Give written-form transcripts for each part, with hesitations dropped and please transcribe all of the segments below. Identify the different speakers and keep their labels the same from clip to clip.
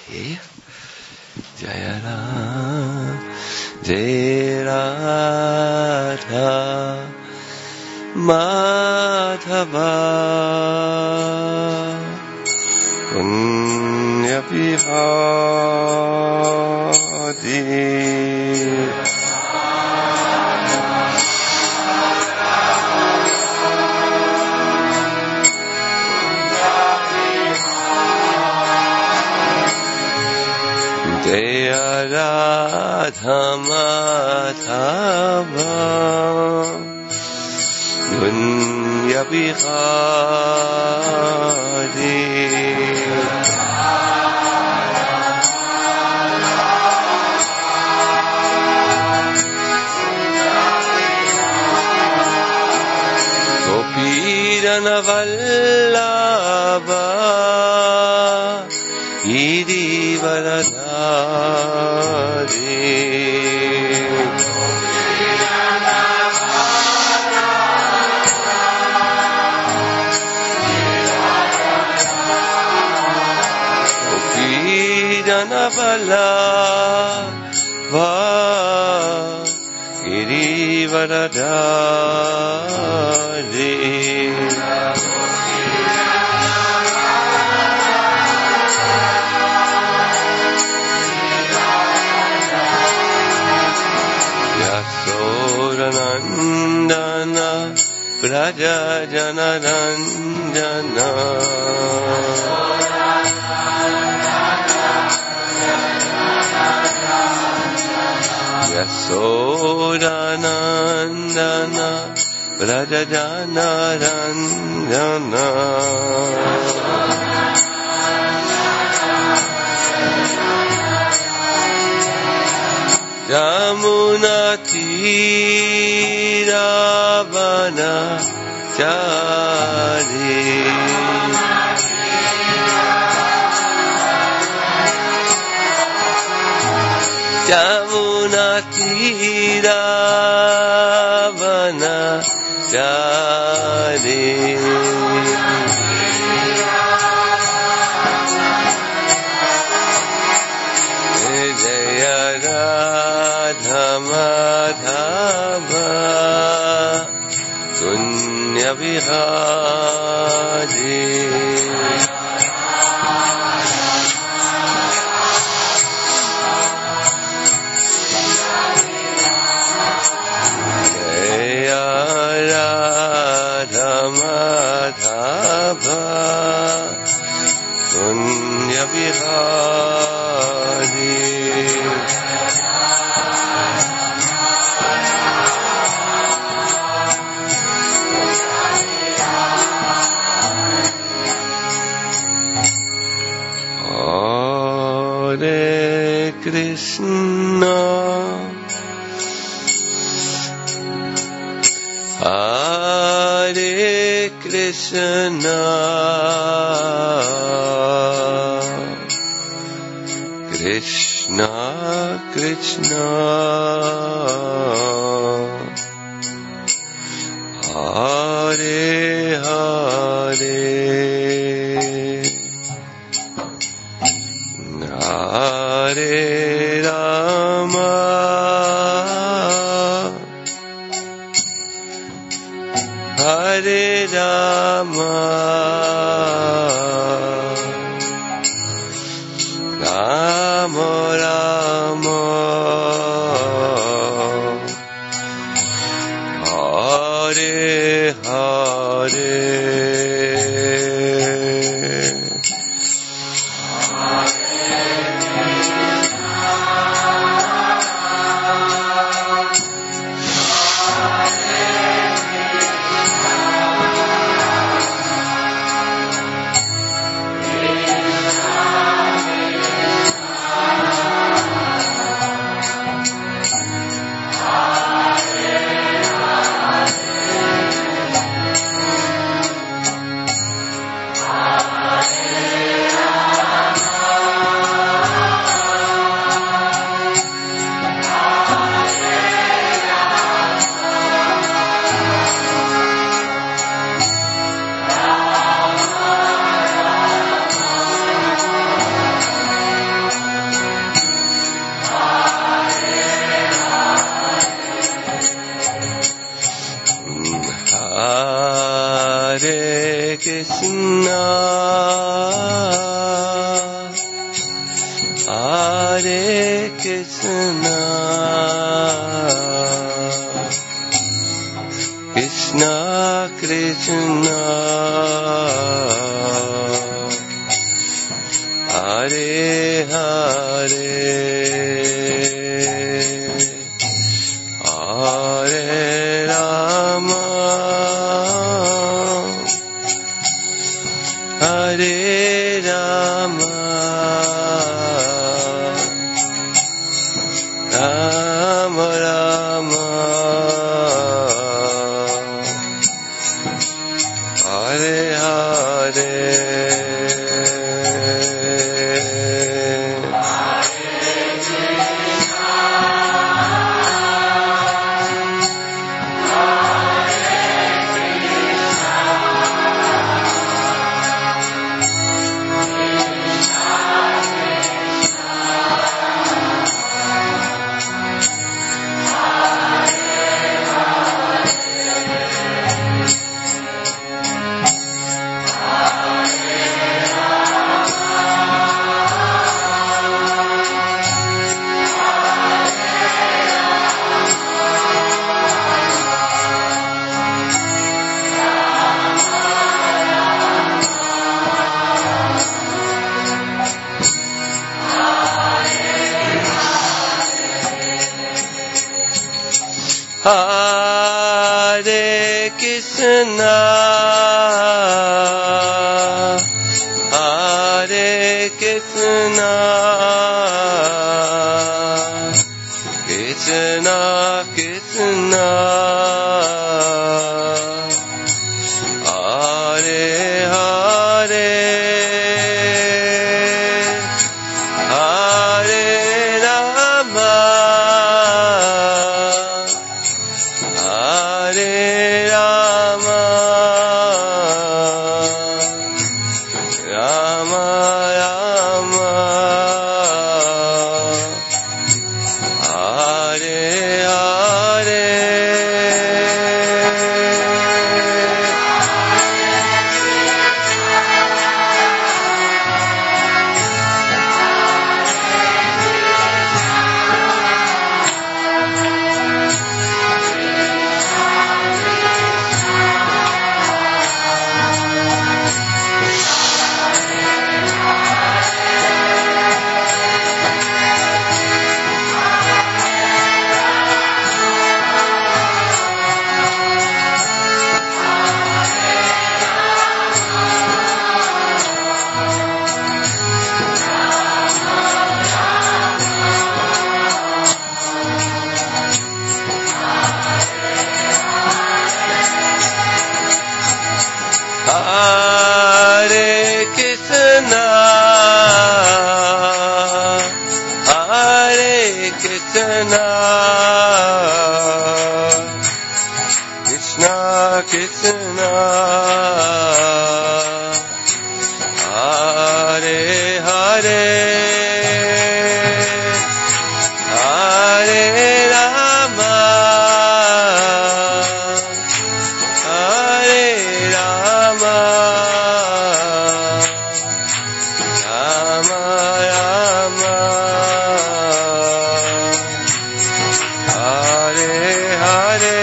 Speaker 1: Jaya Radha Madhava Punya Vihadi Jaya Radha Madhava Punya Vihadi Gopirana Vallabha Girivaradhari Gopirana Vallabha Girivaradhari Yasodanandana Braja Janaranjana Yasodanandana Braja Janaranjana Yamuna Tiravana Chari Yamuna Tiravana Chari Jaya Radha Madhava Punya Vihadi Jaya Radha Madhava Punya Vihadi Hare Krishna Hare Krishna Krishna Krishna Hare Hare Hare Rama Hare Rama Rama Rama Hare Hare
Speaker 2: Hare
Speaker 1: Krishna, Hare Krishna, Krishna Krishna, Hare Hare, Hare Rama, Hare Rama, Rama Rama, Hare Hare. Hare Krishna, Hare Krishna, Krishna Krishna, Hare Hare, Hare Rama, Hare Rama, Rama Rama, Hare Hare. Hare Krishna, Hare Krishna, Krishna Krishna, Hare Hare, Hare Rama, Hare Rama, Rama Rama, Hare Hare.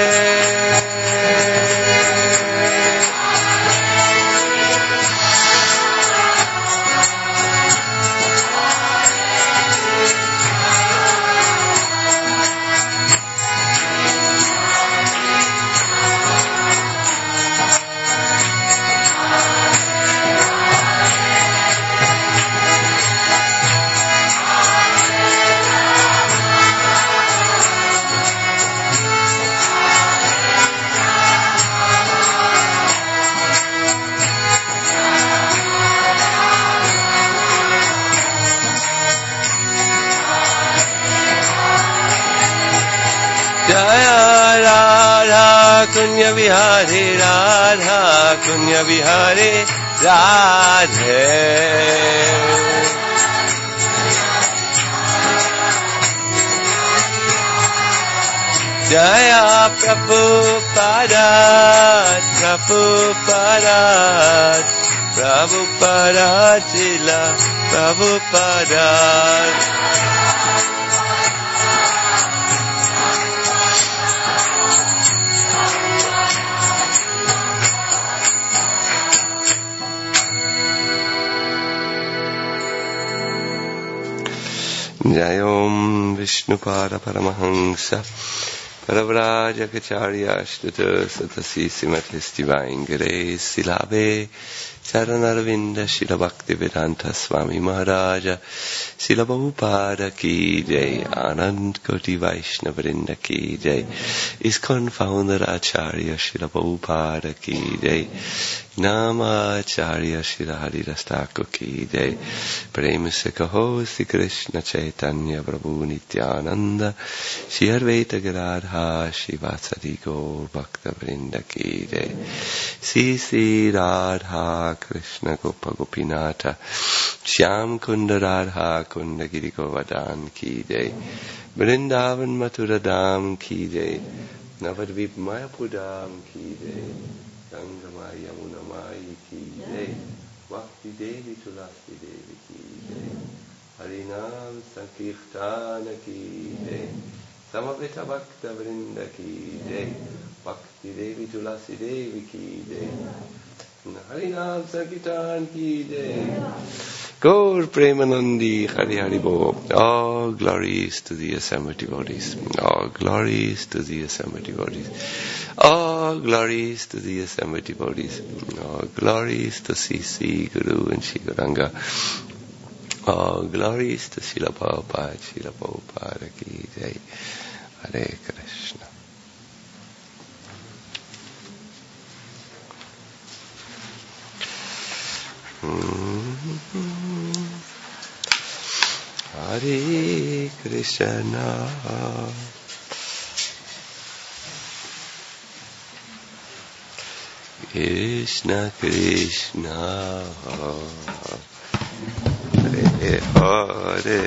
Speaker 1: Jaya Radha Kunya Vihari, Radha Kunya Vihari, Radhe. Jaya Prabhupada, Prabhupada, Prabhupada Srila Prabhupada. Jayom Vishnupada Paramahansa Paravraja Kacharya Ashtata Satasi Simatis Divine Grace Silave Charanarvinda Shila Bhakti Vedanta Swami Maharaja Sila Prabhupada Ki Jai Anand Koti Vaishnavrinda Ki Jai ISKCON Founder Acharya Shila Prabhupada Ki Jai Namacharya Shila Haridas Thakur Ki Jai Prem Se Kaho Sri Krishna Chaitanya Prabhu Nityananda Shri Advaita Gadadhar Shivasadi Gaur Bhakta Vrinda Ki Jai Sri Radha Krishna Gopa Gopinata Shyam Kunda Radha Kunda Giri Govardhan Ki Jai Vrindavan Mathura Dham Ki Jai Navadvip Mayapur Dham Ki Jai Ganga Maya Yamuna Maya Ki Jai Bhakti Devi Tulasi Devi Ki Jai Harinam Sankirtana Ki Jai Samaveta Bhakta Vrinda Ki Jai Bhakti Devi Tulasi Devi Ki Jai Harinam Sankirtan Ki Jai Gaur Premanandi Hari Hari Bo. All glories to the assembled devotees. All glories to the assembled devotees. All glories to the assembled devotees. All glories to CC, Guru and Shri Gauranga. All glories to Srila Prabhupada Ki Jai. Hare Krishna. Hare Krishna. Krishna Krishna Hare Hare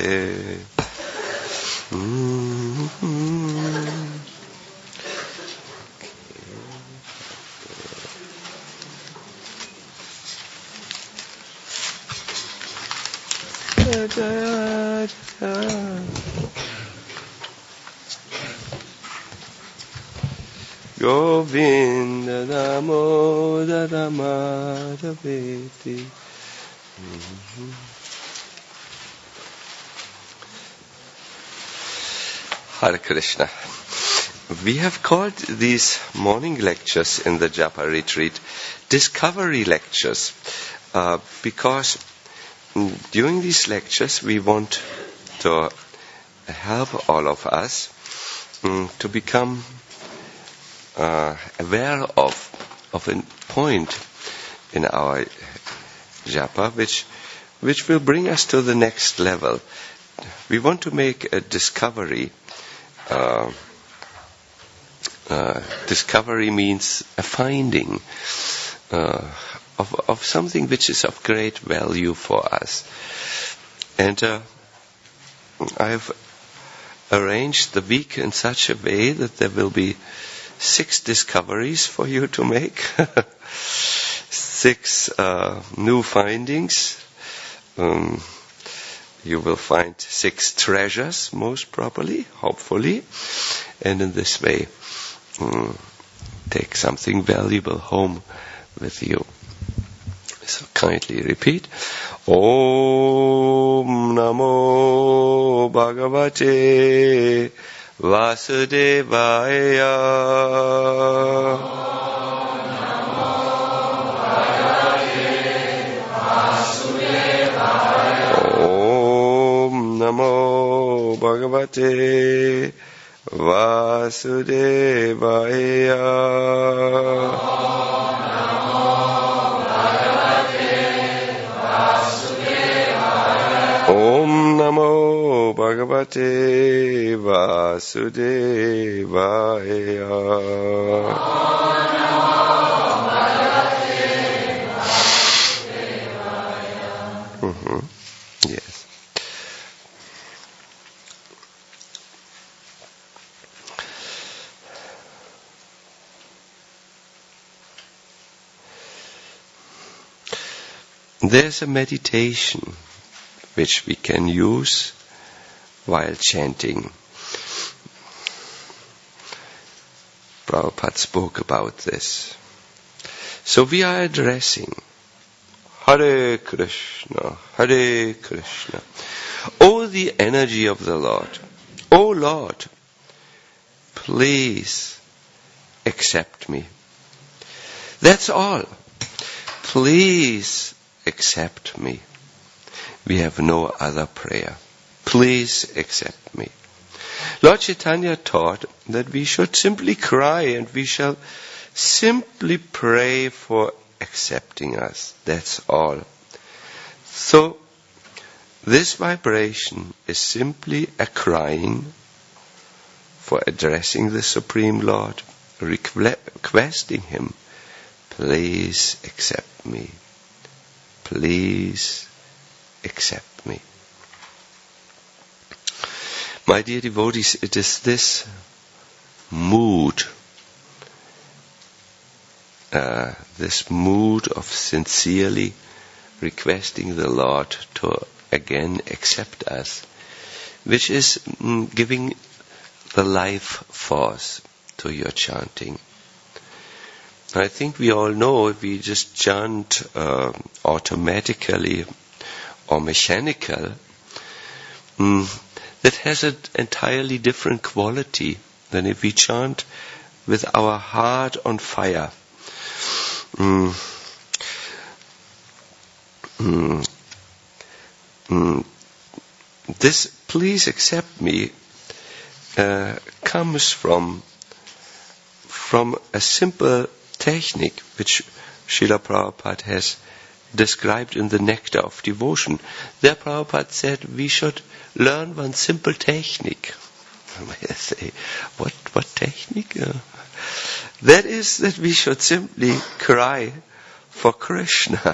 Speaker 1: Govinda Damodara Madhaveti. Hare Krishna. We have called these morning lectures in the Japa retreat discovery lectures because during these lectures we want to help all of us to become aware of a point in our japa which will bring us to the next level. We want to make a discovery. Discovery means a finding of something which is of great value for us. And I have arranged the week in such a way that there will be 6 discoveries for you to make, 6 new findings. You will find 6 treasures, most probably, hopefully, and in this way take something valuable home with you. So kindly repeat. Om Namo Bhagavate Vasudevaya. Om Namo Bhagavate Vasudevaya. Om Namo Bhagavate Vasudevaya. Yes. there's a meditation which we can use while chanting. Prabhupada spoke about this. So we are addressing Hare Krishna, Hare Krishna. Oh, the energy of the Lord. Oh Lord, please accept me. That's all. Please accept me. We have no other prayer. Please accept me. Lord Chaitanya taught that we should simply cry and we shall simply pray for accepting us. That's all. So, this vibration is simply a crying for addressing the Supreme Lord, requesting Him, please accept me. Please accept me. My dear devotees, it is this mood of sincerely requesting the Lord to again accept us, which is giving the life force to your chanting. I think we all know if we just chant automatically or mechanical, that has an entirely different quality than if we chant with our heart on fire. This please accept me comes from a simple technique which Srila Prabhupada has described in the Nectar of Devotion. There Prabhupada said we should learn one simple technique. I say, what technique? That is that we should simply cry for Krishna.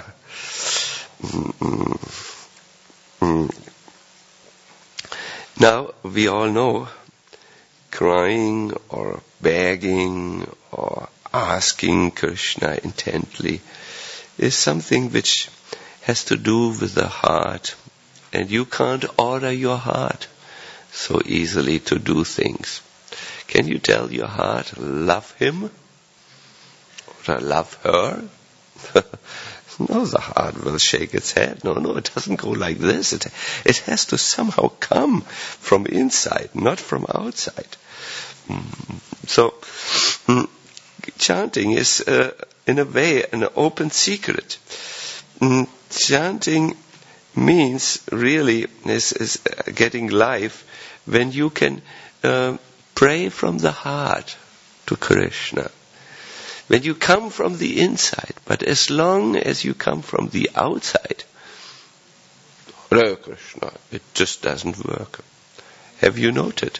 Speaker 1: Now, we all know crying or begging or asking Krishna intently is something which has to do with the heart. And you can't order your heart so easily to do things. Can you tell your heart, love him? Or love her? No, the heart will shake its head. No, it doesn't go like this. It has to somehow come from inside, not from outside. So, chanting is, in a way, an open secret. Chanting means really is getting life when you can pray from the heart to Krishna. When you come from the inside, but as long as you come from the outside, Hare Krishna, it just doesn't work. Have you noted?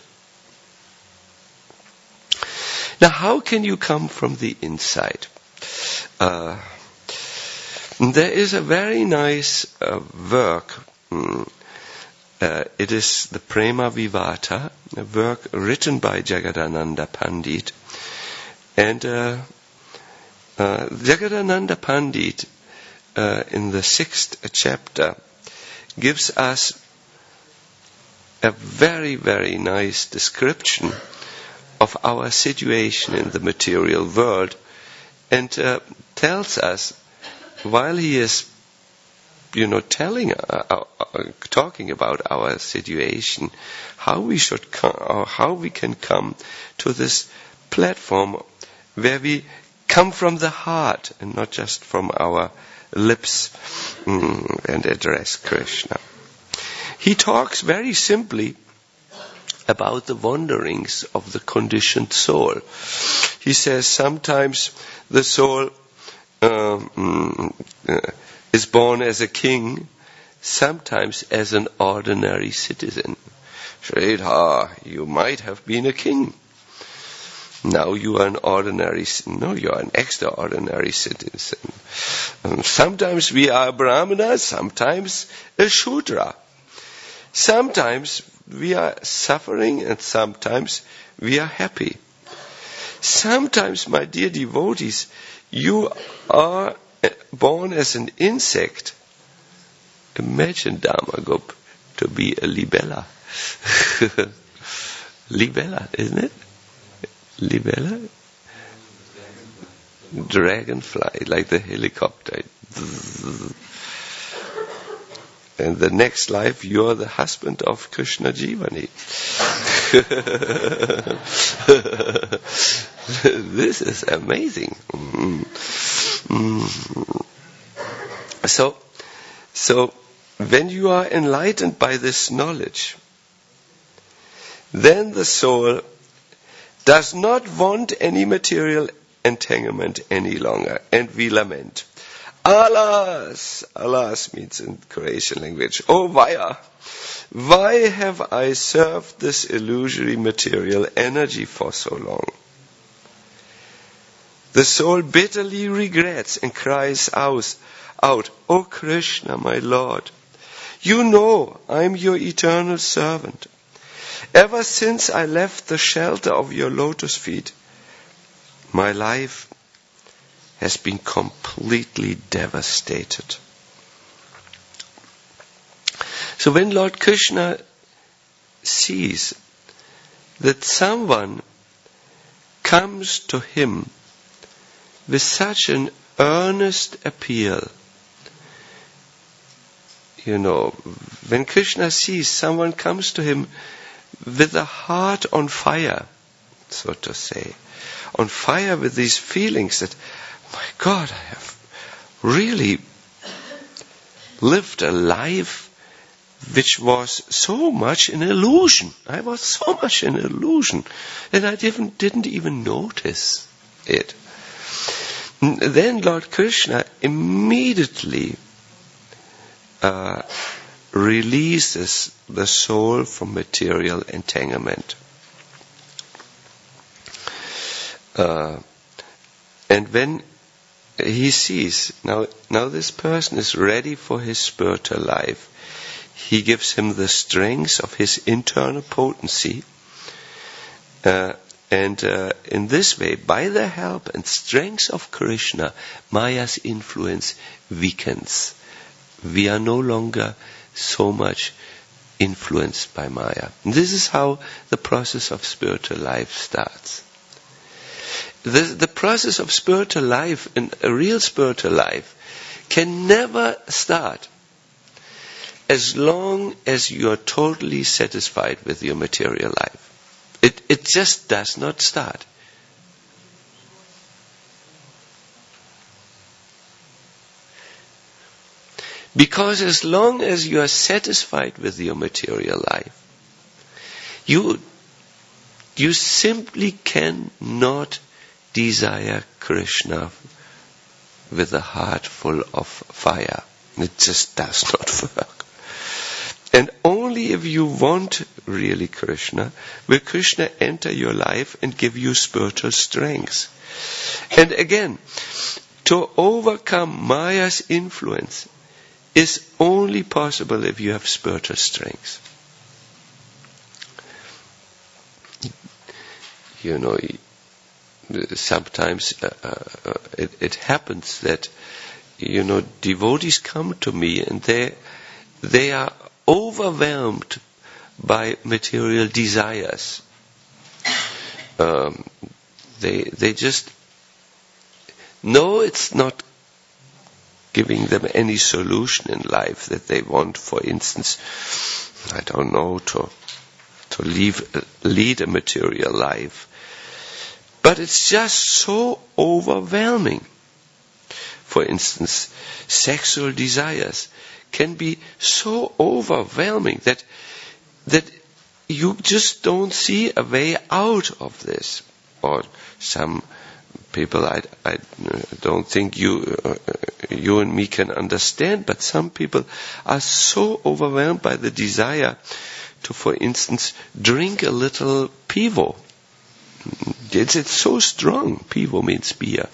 Speaker 1: Now, how can you come from the inside? There is a very nice work. It is the Prema Vivata, a work written by Jagadananda Pandit. And Jagadananda Pandit, in the 6th chapter, gives us a very, very nice description of our situation in the material world, and tells us, while he is, talking about our situation, how we should come, or how we can come to this platform where we come from the heart and not just from our lips and address Krishna. He talks very simply about the wanderings of the conditioned soul. He says sometimes the soul is born as a king, sometimes as an ordinary citizen. Shridhar, you might have been a king. Now you are you are an extraordinary citizen. Sometimes we are a Brahmana, sometimes a Shudra. Sometimes we are suffering and sometimes we are happy. Sometimes, my dear devotees, you are born as an insect Imagine Dharmagop to be a libella. Libella, isn't it? Libella? Dragonfly, like the helicopter. And the next life, you're the husband of Krishna Jivani. This is amazing. So when you are enlightened by this knowledge, then the soul does not want any material entanglement any longer, and we lament. Alas! Alas means in Croatian language, oh vaya! Why have I served this illusory material energy for so long? The soul bitterly regrets and cries out, O Krishna, my Lord, you know I am your eternal servant. Ever since I left the shelter of your lotus feet, my life has been completely devastated. So when Lord Krishna sees that someone comes to him with such an earnest appeal, when Krishna sees someone comes to him with a heart on fire, so to say, on fire with these feelings that, my God, I have really lived a life which was so much an illusion. I was so much an illusion that I didn't even notice it. Then Lord Krishna immediately releases the soul from material entanglement. And when he sees, now this person is ready for his spiritual life, he gives him the strength of his internal potency. And in this way, by the help and strength of Krishna, Maya's influence weakens. We are no longer so much influenced by Maya. And this is how the process of spiritual life starts. The process of spiritual life, and a real spiritual life, can never start as long as you are totally satisfied with your material life. It just does not start. Because as long as you are satisfied with your material life, you simply cannot desire Krishna with a heart full of fire. It just does not work. And only if you want really Krishna, will Krishna enter your life and give you spiritual strength. And again, to overcome Maya's influence is only possible if you have spiritual strength. Sometimes it happens that devotees come to me and they are overwhelmed by material desires. They just know it's not giving them any solution in life that they want. For instance, I don't know, to lead a material life. But it's just so overwhelming. For instance, sexual desires can be so overwhelming that you just don't see a way out of this. Or some people, I don't think you and me can understand, but some people are so overwhelmed by the desire to, for instance, drink a little pivo. It's so strong. Pivo means beer.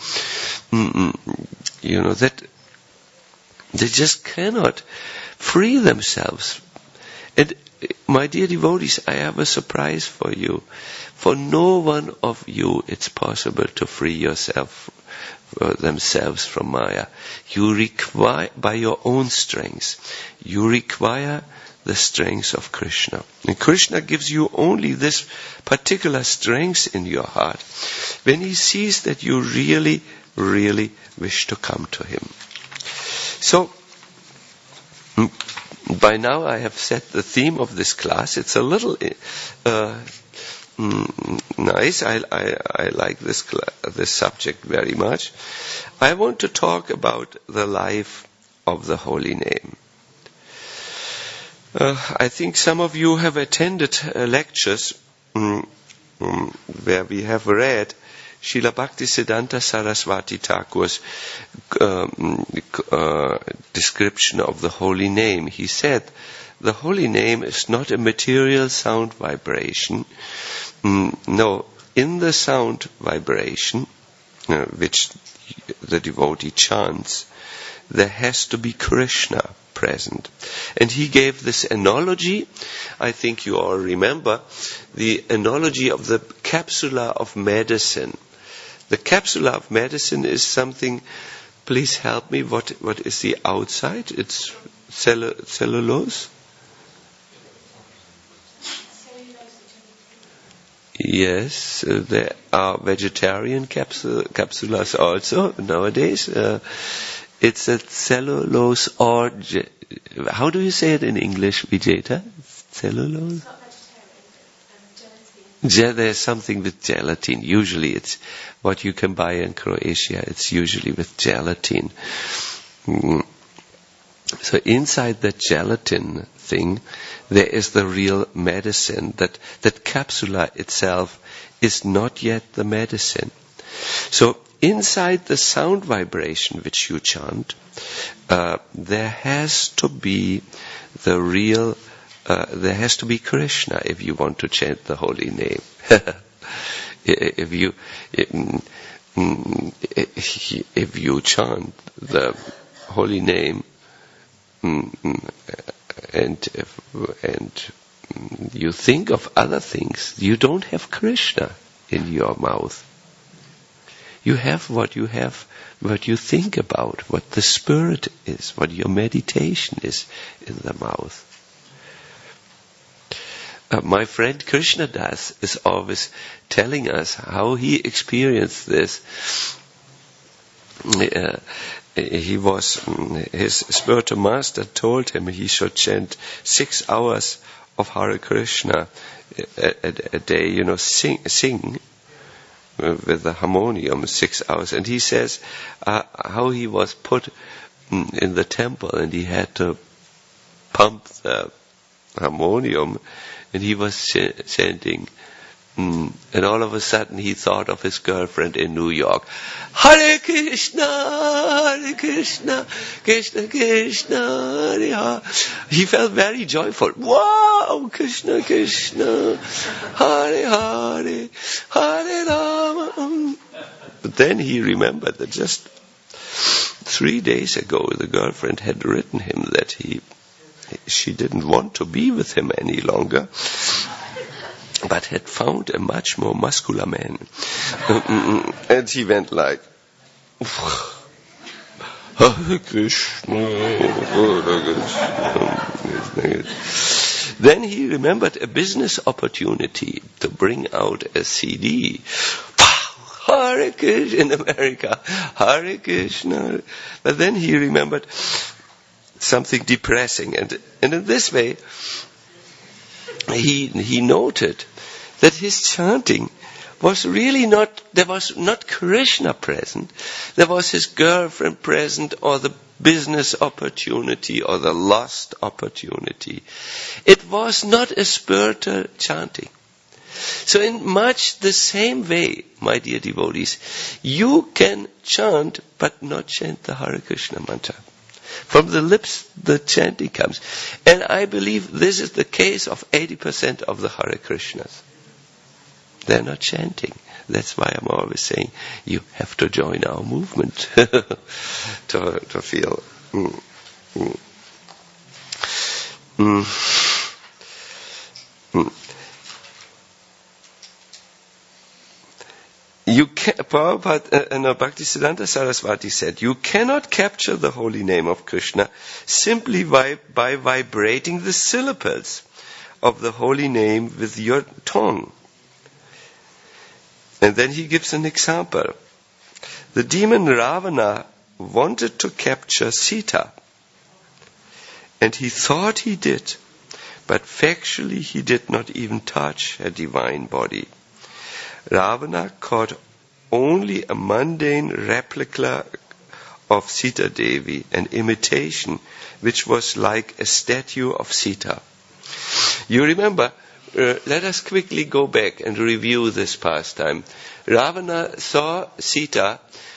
Speaker 1: That they just cannot free themselves. And my dear devotees, I have a surprise for you. For no one of you it's possible to free yourself themselves from Maya. You require, by your own strength, you require the strength of Krishna. And Krishna gives you only this particular strength in your heart when he sees that you really, really wish to come to him. So, by now I have set the theme of this class. It's a little nice. I like this subject very much. I want to talk about the life of the holy name. I think some of you have attended lectures where we have read Srila Bhaktisiddhanta Saraswati Thakur's description of the holy name. He said, the holy name is not a material sound vibration. No, in the sound vibration, which the devotee chants, there has to be Krishna present. And he gave this analogy, I think you all remember, the analogy of the capsula of medicine. The capsula of medicine is something, please help me, what is the outside? It's cellulose? Yes, there are vegetarian capsulas also nowadays. It's a cellulose or... how do you say it in English, Vijayta? Cellulose?
Speaker 2: It's not vegetarian,
Speaker 1: There's something with gelatin. Usually it's what you can buy in Croatia. It's usually with gelatin. So inside that gelatin thing, there is the real medicine. That capsula itself is not yet the medicine. So inside the sound vibration which you chant, there has to be the real, there has to be Krishna if you want to chant the holy name. If you chant the holy name and you think of other things, you don't have Krishna in your mouth. You have what you think about, what the spirit is, what your meditation is in the mouth. My friend Krishna Das is always telling us how he experienced this. His spiritual master told him he should chant 6 hours of Hare Krishna a day, sing with the harmonium 6 hours. And he says how he was put in the temple and he had to pump the harmonium and he was chanting. And all of a sudden he thought of his girlfriend in New York. Hare Krishna, Hare Krishna, Krishna Krishna, Hare Hare. He felt very joyful. Wow, Krishna Krishna, Hare Hare, Hare Rama. But then he remembered that just 3 days ago the girlfriend had written him that she didn't want to be with him any longer, but had found a much more muscular man. And he went like, Hare Krishna, Hare Krishna. Then he remembered a business opportunity to bring out a CD. Hare Krishna in America, Hare Krishna. But then he remembered something depressing. And in this way, he noted that his chanting was really there was not Krishna present. There was his girlfriend present, or the business opportunity, or the lost opportunity. It was not a spiritual chanting. So in much the same way, my dear devotees, you can chant but not chant the Hare Krishna mantra. From the lips, the chanting comes. And I believe this is the case of 80% of the Hare Krishnas. They're not chanting. That's why I'm always saying, you have to join our movement to feel. Bhaktisiddhanta Saraswati said, you cannot capture the holy name of Krishna simply by vibrating the syllables of the holy name with your tongue. And then he gives an example. The demon Ravana wanted to capture Sita, and he thought he did, but factually he did not even touch her divine body. Ravana caught only a mundane replica of Sita Devi, an imitation which was like a statue of Sita. You remember, let us quickly go back and review this pastime. Ravana saw Sita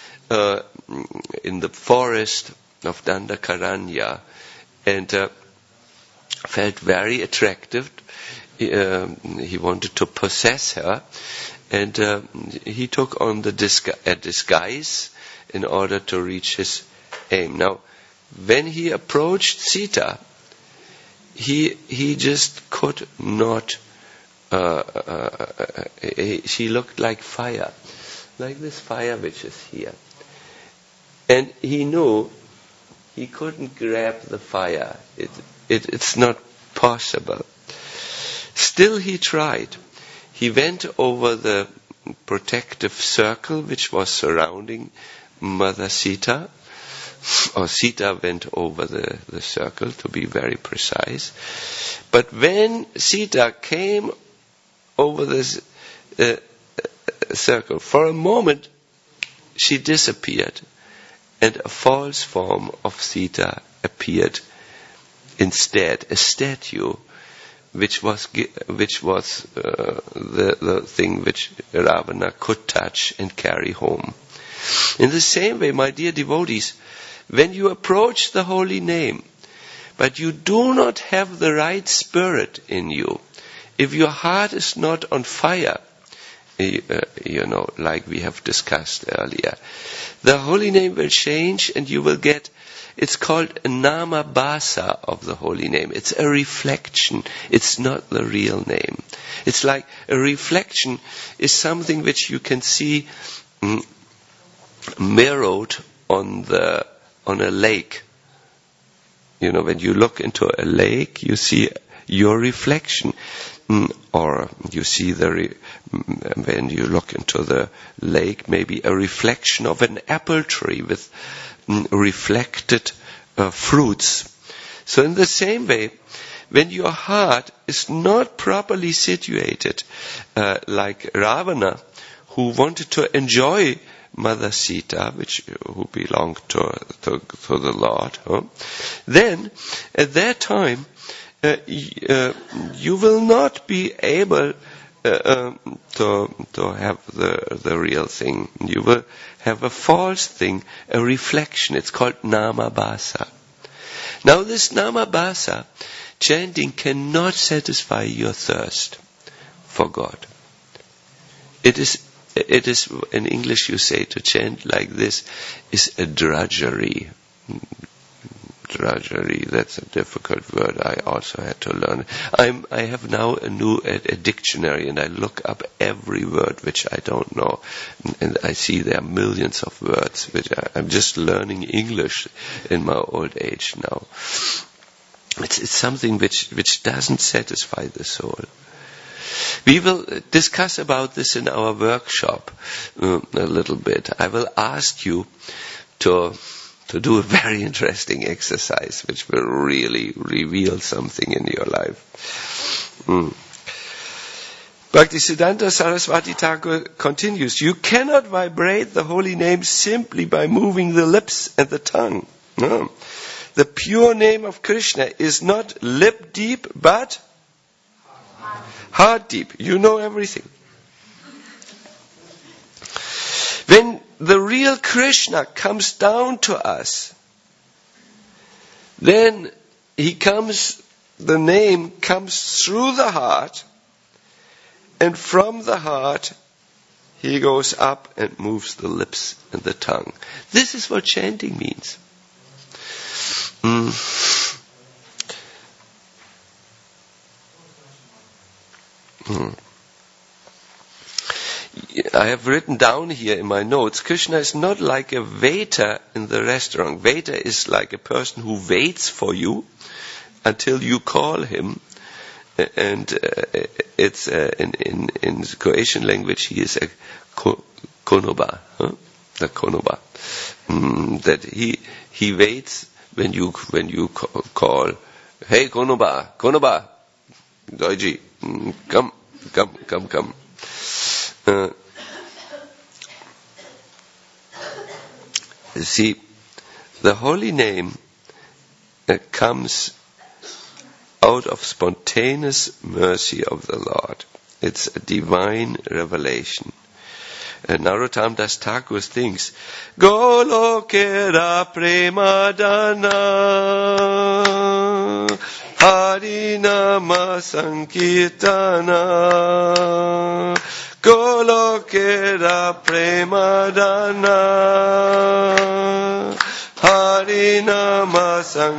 Speaker 1: in the forest of Dandakaranya and felt very attractive. He wanted to possess her, and he took on a disguise in order to reach his aim. Now, when he approached Sita, he just could not. She looked like fire, like this fire which is here, and he knew he couldn't grab the fire. It's not possible. Still he tried. He went over the protective circle which was surrounding Mother Sita, or Sita went over the circle, to be very precise. But when Sita came over this circle, for a moment she disappeared, and a false form of Sita appeared instead, a statue, which was the thing which Ravana could touch and carry home. In the same way, my dear devotees, when you approach the holy name, but you do not have the right spirit in you, if your heart is not on fire, like we have discussed earlier, the holy name will change and you will get, it's called a nama basa of the holy name. It's a reflection. It's not the real name. It's like a reflection is something which you can see mirrored on a lake. When you look into a lake, you see your reflection. Or you see when you look into the lake, maybe a reflection of an apple tree with reflected fruits. So in the same way, when your heart is not properly situated, like Ravana, who wanted to enjoy Mother Sita, who belonged to the Lord, then at that time you will not be able to have the real thing. You will have a false thing, a reflection. It's called namabhasa. Now this namabhasa chanting cannot satisfy your thirst for God. It is in English you say to chant like this is a drudgery. Drudgery, that's a difficult word. I also had to learn. I have now a dictionary, and I look up every word which I don't know, and I see there are millions of words which I'm just learning English in my old age now. It's something which doesn't satisfy the soul. We will discuss about this in our workshop a little bit. I will ask you to do a very interesting exercise which will really reveal something in your life. Bhaktisiddhanta Saraswati Thakur continues, you cannot vibrate the holy name simply by moving the lips and the tongue. No. The pure name of Krishna is not lip deep but heart deep. You know everything. When the real Krishna comes down to us, then the name comes through the heart, and from the heart he goes up and moves the lips and the tongue. This is what chanting means. I have written down here in my notes, Krishna is not like a waiter in the restaurant. Waiter is like a person who waits for you until you call him. And it's in Croatian language, he is a konoba, the konoba. That he waits when you call, hey konoba, Doji, come. See, the holy name comes out of spontaneous mercy of the Lord. It's a divine revelation. And Narottam Das Thakur thinks, Golokera Premadana Harinama Sankirtana Golokera Premadana Harinama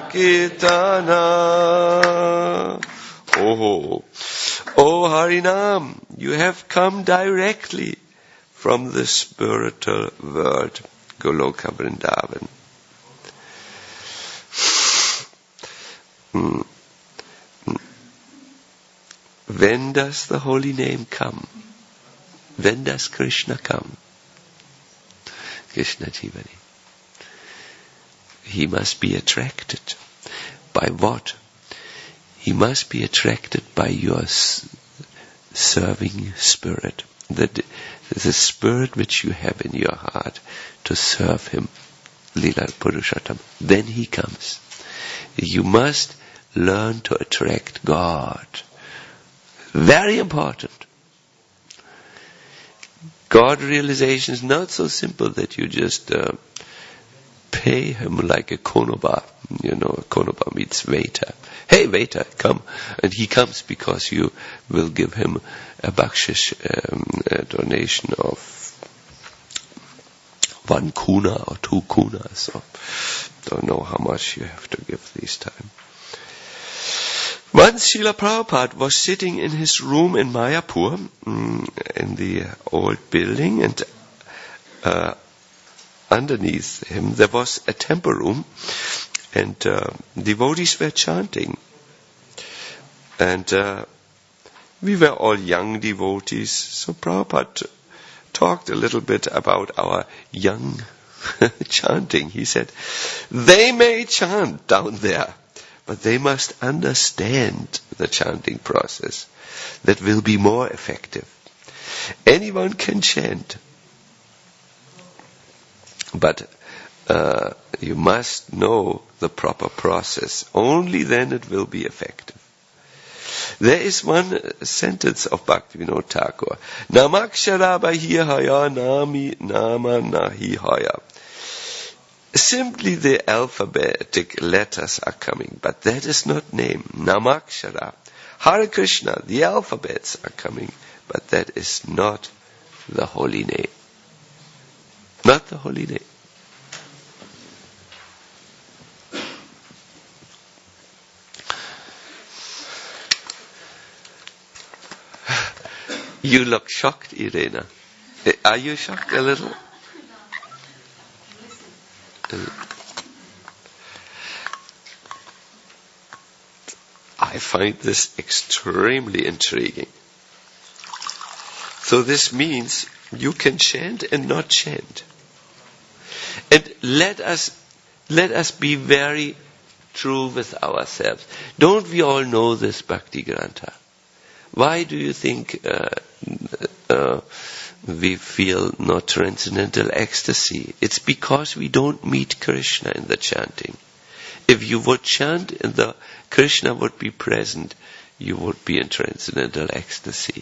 Speaker 1: Sankirtana. Oh Harinam, you have come directly from the spiritual world, Goloka Vrindavan. When does the holy name come? When does Krishna come? Krishna Jivani. He must be attracted. By what? He must be attracted by your serving spirit. The spirit which you have in your heart to serve him. Lila Purushottam. Then he comes. You must learn to attract God. Very important. God realization is not so simple that you just pay him like a konoba. A konoba means waiter. Hey waiter, come. And he comes because you will give him a bakshish, a donation of 1 kuna or 2 kunas. So don't know how much you have to give this time. Once Srila Prabhupada was sitting in his room in Mayapur, in the old building, and underneath him there was a temple room, and devotees were chanting. And we were all young devotees, so Prabhupada talked a little bit about our young chanting. He said, they may chant down there, but they must understand the chanting process. That will be more effective. Anyone can chant, but you must know the proper process. Only then it will be effective. There is one sentence of Bhaktivinoda Thakur. Namakshara bahihaya nami nama nahihaya. Simply the alphabetic letters are coming, but that is not name. Namakshara. Hare Krishna, the alphabets are coming, but that is not the holy name. Not the holy name. You look shocked, Irena. Are you shocked a little? I find this extremely intriguing. So this means you can chant and not chant. And let us be very true with ourselves. Don't we all know this Bhakti Grantha? Why do you think we feel no transcendental ecstasy? It's because we don't meet Krishna in the chanting. If you would chant and the Krishna would be present, you would be in transcendental ecstasy.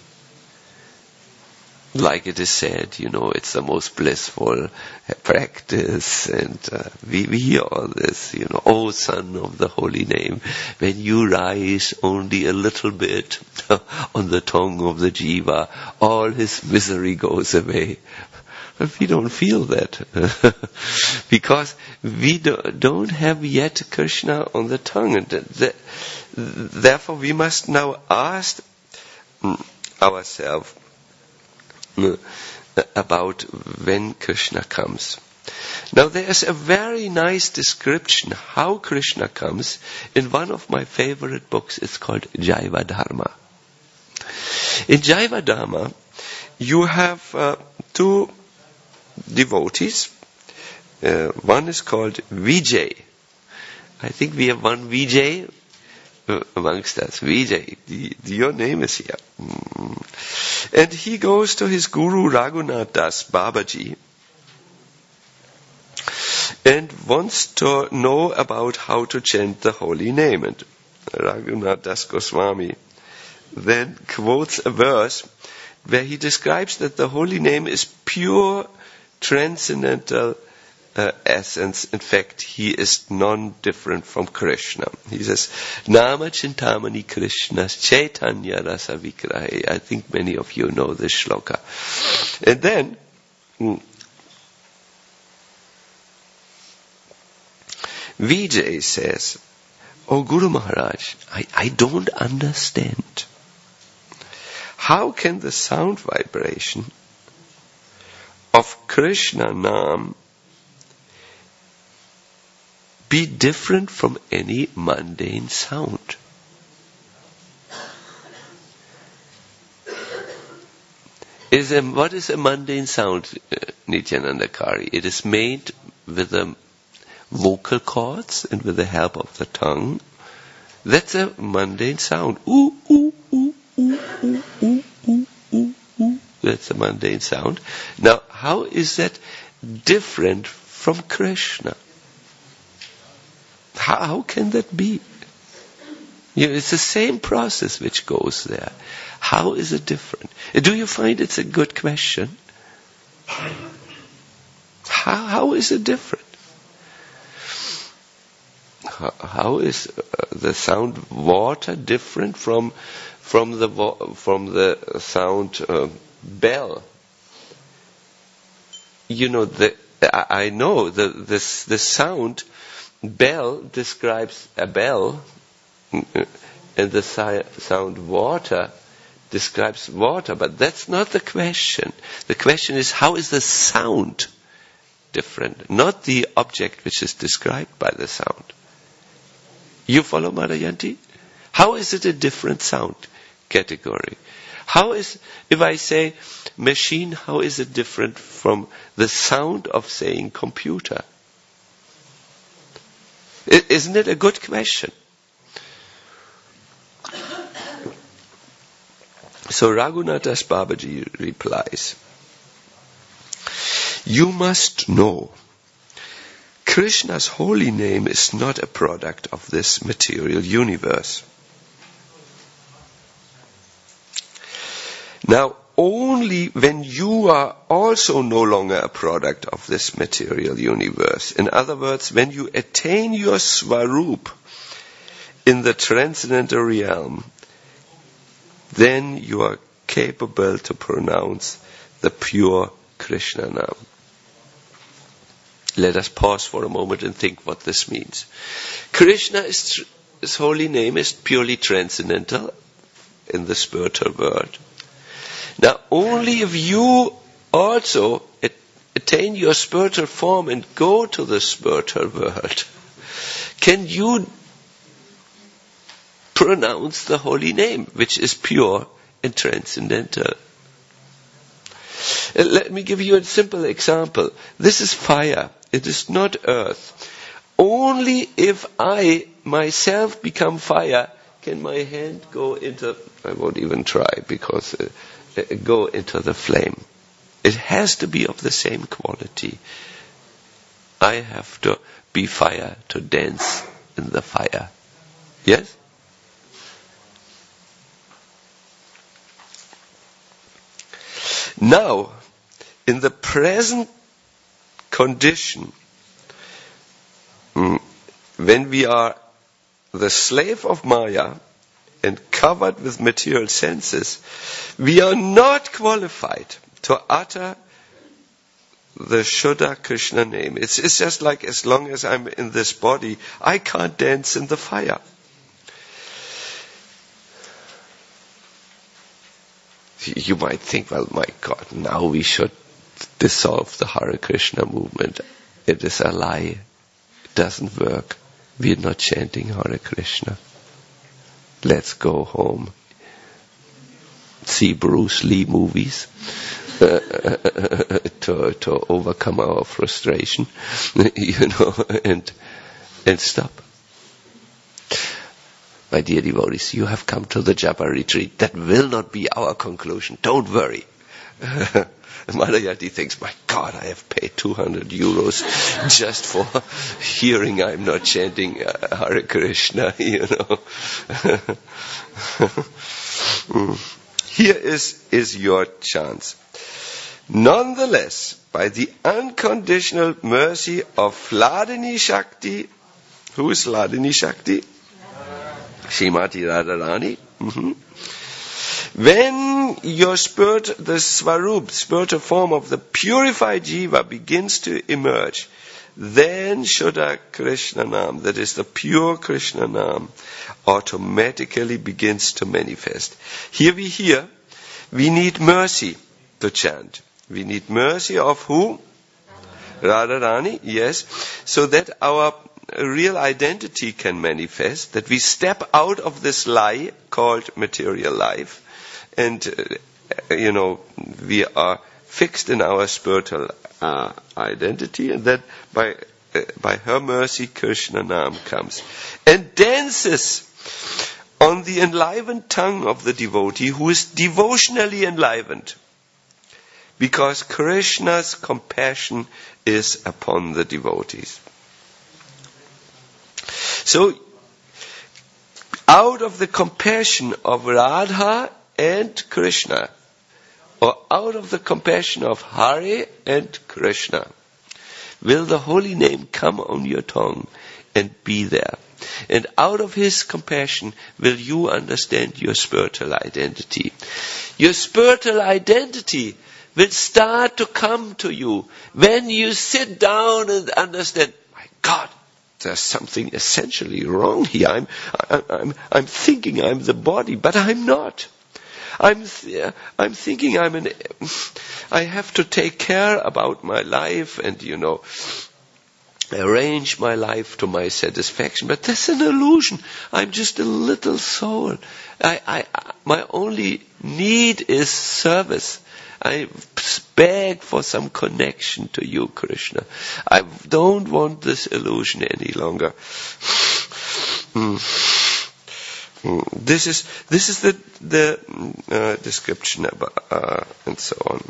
Speaker 1: Like it is said, it's the most blissful practice, and we hear all this, O son of the holy name, when you rise only a little bit on the tongue of the jiva, all his misery goes away. But we don't feel that, because we don't have yet Krishna on the tongue, and therefore we must now ask ourselves, about when Krishna comes. Now there's a very nice description how Krishna comes in one of my favorite books. It's called Jaiva Dharma. In Jaiva Dharma, you have two devotees. One is called Vijay. I think we have one Vijay amongst us. Vijay, your name is here. And he goes to his guru Raghunath Das Babaji and wants to know about how to chant the holy name. And Raghunath Das Goswami then quotes a verse where he describes that the holy name is pure transcendental essence. In fact, he is non-different from Krishna. He says, Nama Chintamani Krishna Chaitanya Rasa Vigrahe. I think many of you know this shloka. And then Vijay says, Oh Guru Maharaj, I don't understand. How can the sound vibration of Krishna Nam be different from any mundane sound? What is a mundane sound, Nityananda Kari? It is made with the vocal cords and with the help of the tongue. That's a mundane sound. Ooh, ooh, ooh, ooh, ooh, ooh, ooh, ooh, ooh. That's a mundane sound. Now, how is that different from Krishna? How can that be? It's the same process which goes there. How is it different? Do you find it's a good question? How is it different? How is the sound water different from the sound bell? I know the sound bell describes a bell, and the sound water describes water, but that's not the question. The question is, how is the sound different? Not the object which is described by the sound. You follow, Madayanti? How is it a different sound category? If I say machine, how is it different from the sound of saying computer? Isn't it a good question? So Raghunath Das Babaji replies, you must know, Krishna's holy name is not a product of this material universe. Now, only when you are also no longer a product of this material universe, in other words, when you attain your Swarup in the transcendental realm, then you are capable to pronounce the pure Krishna Nam. Let us pause for a moment and think what this means. Krishna, his holy name is purely transcendental in the spiritual world. Now, only if you also attain your spiritual form and go to the spiritual world, can you pronounce the holy name, which is pure and transcendental. Let me give you a simple example. This is fire. It is not earth. Only if I myself become fire can my hand go into, I won't even try because go into the flame. It has to be of the same quality. I have to be fire to dance in the fire. Yes? Now, in the present condition, when we are the slave of Maya and covered with material senses, we are not qualified to utter the Shuddha Krishna name. It's just like as long as I'm in this body, I can't dance in the fire. You might think, well, my God, now we should dissolve the Hare Krishna movement. It is a lie. It doesn't work. We're not chanting Hare Krishna. Let's go home. See Bruce Lee movies to overcome our frustration, and stop. My dear devotees, you have come to the Japa retreat. That will not be our conclusion. Don't worry. Madhayati thinks, my God, I have paid 200 euros just for hearing I'm not chanting Hare Krishna, Here is your chance. Nonetheless, by the unconditional mercy of Hladini Shakti, who is Hladini Shakti? Srimati Radharani. When your spirit, the Svarup, spiritual form of the purified Jiva begins to emerge, then Shuddha Krishna Nam, that is the pure Krishna Nam, automatically begins to manifest. Here we hear, we need mercy to chant. We need mercy of who? Radharani, yes, so that our real identity can manifest, that we step out of this lie called material life, and we are fixed in our spiritual identity, and that by her mercy Krishna Nam comes and dances on the enlivened tongue of the devotee who is devotionally enlivened, because Krishna's compassion is upon the devotees. So, out of the compassion of Radha and Krishna, or out of the compassion of Hare and Krishna, will the holy name come on your tongue and be there. And out of his compassion will you understand your spiritual identity. Your spiritual identity will start to come to you when you sit down and understand, my God, there's something essentially wrong here. I'm thinking I'm the body, but I'm not. I'm thinking I have to take care about my life and, arrange my life to my satisfaction. But that's an illusion. I'm just a little soul. My only need is service. I beg for some connection to you, Krishna. I don't want this illusion any longer. This is the description about, and so on.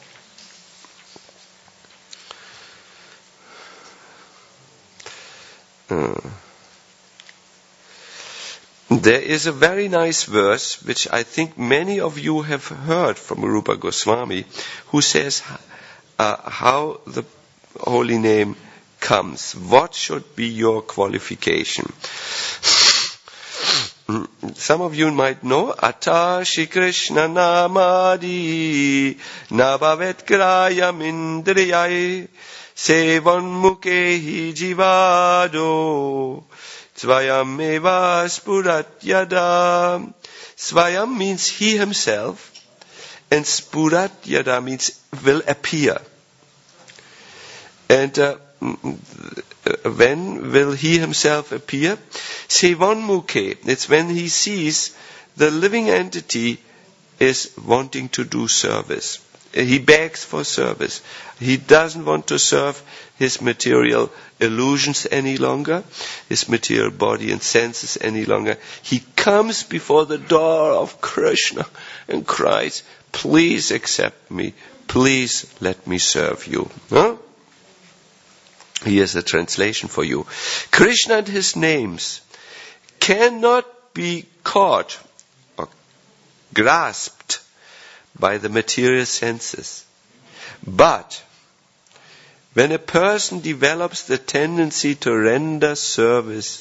Speaker 1: There is a very nice verse which I think many of you have heard from Rupa Goswami, who says how the holy name comes. What should be your qualification? Some of you might know, Ata Shri Krishna Namadi Nabhavet Grayam Indriyai Sevan Mukehi Jivado Svayam eva spurat yada. Svayam means he himself, and spurat yada means will appear. And when will he himself appear? Sevanmukhe, it's when he sees the living entity is wanting to do service. He begs for service. He doesn't want to serve his material illusions any longer, his material body and senses any longer. He comes before the door of Krishna and cries, please accept me, please let me serve you. Here's a translation for you. Krishna and his names cannot be caught or grasped by the material senses. But when a person develops the tendency to render service,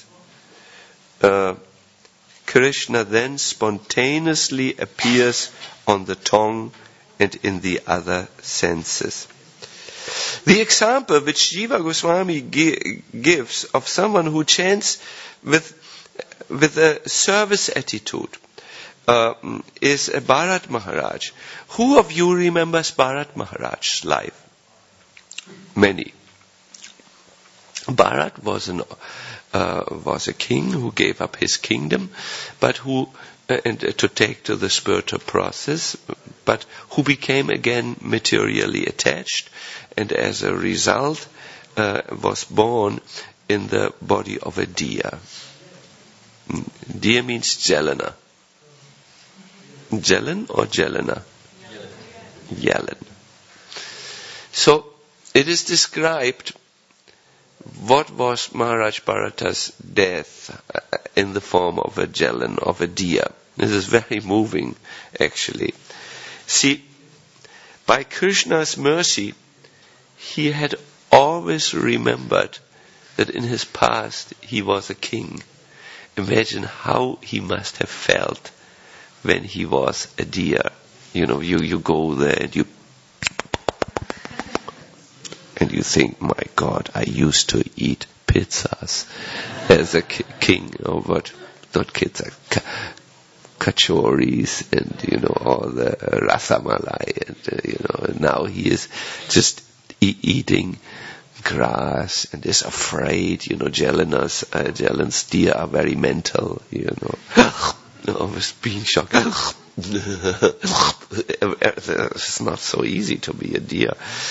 Speaker 1: Krishna then spontaneously appears on the tongue and in the other senses. The example which Jiva Goswami gives of someone who chants with a service attitude is Bharat Maharaj. Who of you remembers Bharat Maharaj's life? Many. Bharat was a king who gave up his kingdom, but who to take to the spiritual process, but who became again materially attached, and as a result was born in the body of a deer. Deer means Jelena. Jelen or Jelena? Yellen. So it is described what was Maharaj Bharata's death in the form of a Jelen, of a deer. This is very moving, actually. See, by Krishna's mercy, he had always remembered that in his past he was a king. Imagine how he must have felt when he was a deer. You go there and you think, my God, I used to eat pizzas as a king, or what? Not pizzas, kachoris, and all the rasamalai, and now he is just eating grass and is afraid. Jelen's deer are very mental. Always being shocked. It's not so easy to be a deer.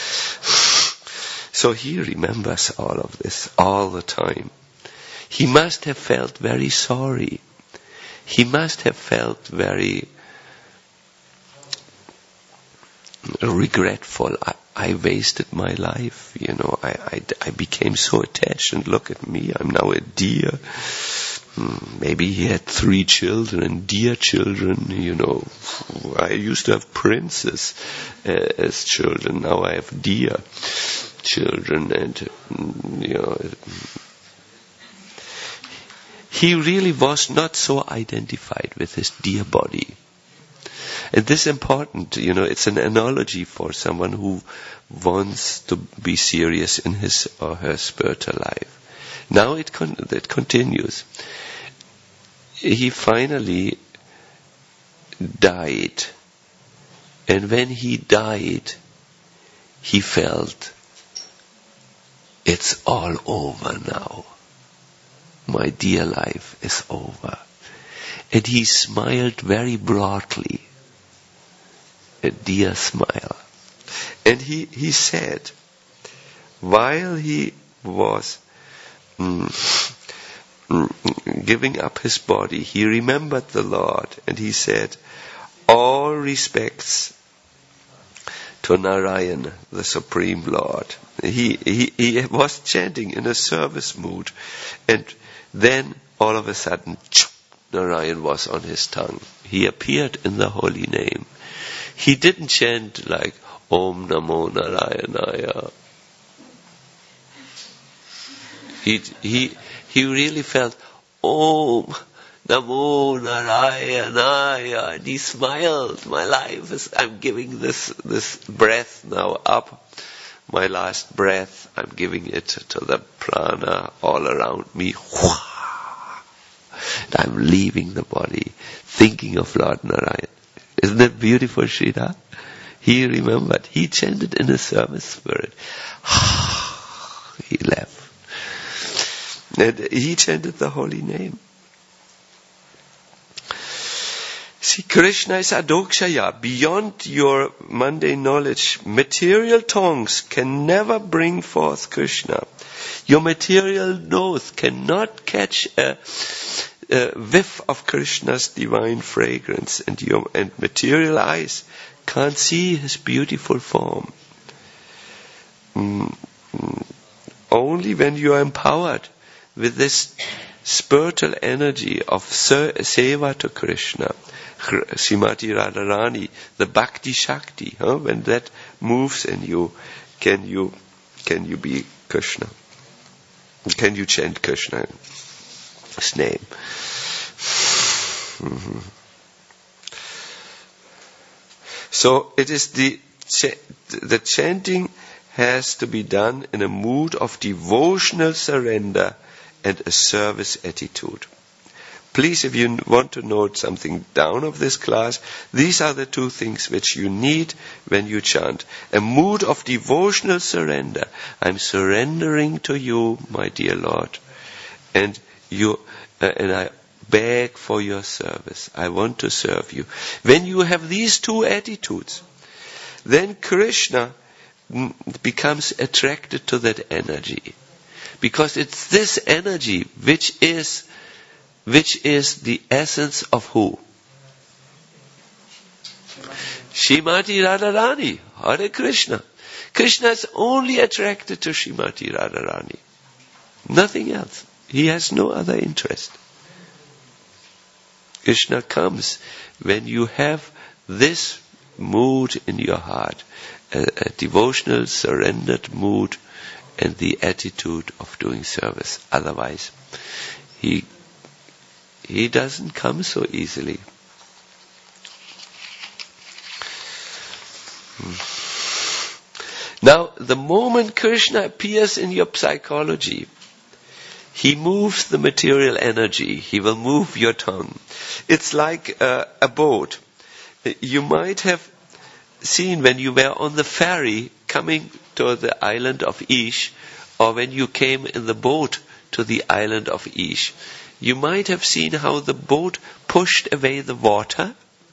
Speaker 1: So he remembers all of this all the time. He must have felt very sorry. He must have felt very regretful. I wasted my life. I became so attached, and look at me, I'm now a deer. Maybe he had 3 children, deer children, I used to have princes as children, now I have deer children, and he really was not so identified with his deer body. And this is important, it's an analogy for someone who wants to be serious in his or her spiritual life. Now it continues. He finally died. And when he died, he felt, it's all over now. My dear life is over. And he smiled very broadly. A dear smile. And he said, while he was giving up his body, he remembered the Lord, and he said, all respects to Narayan, the Supreme Lord. He was chanting in a service mood, and then all of a sudden, Narayan was on his tongue. He appeared in the holy name. He didn't chant like Om Namo Narayanaya. He really felt Om Namo Narayanaya, and he smiled. My life is, I'm giving this breath now up. My last breath, I'm giving it to the prana all around me. And I'm leaving the body, thinking of Lord Narayan. Isn't that beautiful, Sridhar? He remembered. He chanted in a service spirit. He left. And he chanted the holy name. See, Krishna is adokshaya. Beyond your mundane knowledge, material tongues can never bring forth Krishna. Your material nose cannot catch a whiff of Krishna's divine fragrance, and material eyes can't see his beautiful form. Only when you are empowered with this spiritual energy of seva to Krishna, Srimati Radharani, the Bhakti Shakti, when that moves in you, can you be Krishna? Can you chant Krishna's name? Mm-hmm. So it is the chanting has to be done in a mood of devotional surrender and a service attitude. please, if you want to note something down of this class, these are the two things which you need when you chant. A mood of devotional surrender. I'm surrendering to you, my dear Lord. And I beg for your service. I want to serve you. When you have these two attitudes, then Krishna becomes attracted to that energy. Because it's this energy which is the essence of who? Srimati Radharani, Hare Krishna. Krishna is only attracted to Srimati Radharani. Nothing else. He has no other interest. Krishna comes when you have this mood in your heart, a devotional, surrendered mood, and the attitude of doing service. Otherwise, he doesn't come so easily. Now, the moment Krishna appears in your psychology, he moves the material energy. He will move your tongue. It's like a boat. You might have seen when you were on the ferry coming to the island of Ish, or when you came in the boat to the island of Ish. You might have seen how the boat pushed away the water.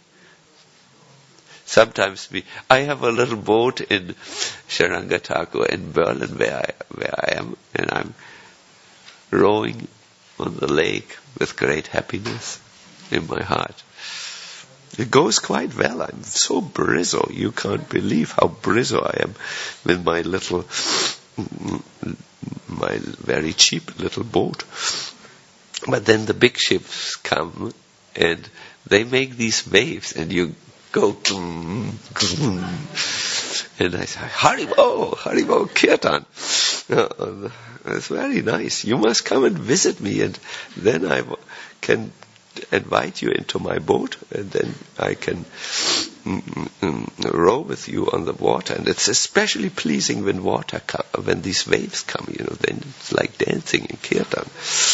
Speaker 1: Sometimes I have a little boat in Sharanga Thakur in Berlin where I am, and I'm rowing on the lake with great happiness in my heart. It goes quite well. I'm so brizzo. You can't believe how brizzo I am with my very cheap little boat. But then the big ships come and they make these waves and you go and I say, Haribo, Kirtan. It's very nice. You must come and visit me, and then I can invite you into my boat, and then I can row with you on the water. And it's especially pleasing when when these waves come, then it's like dancing in Kirtan.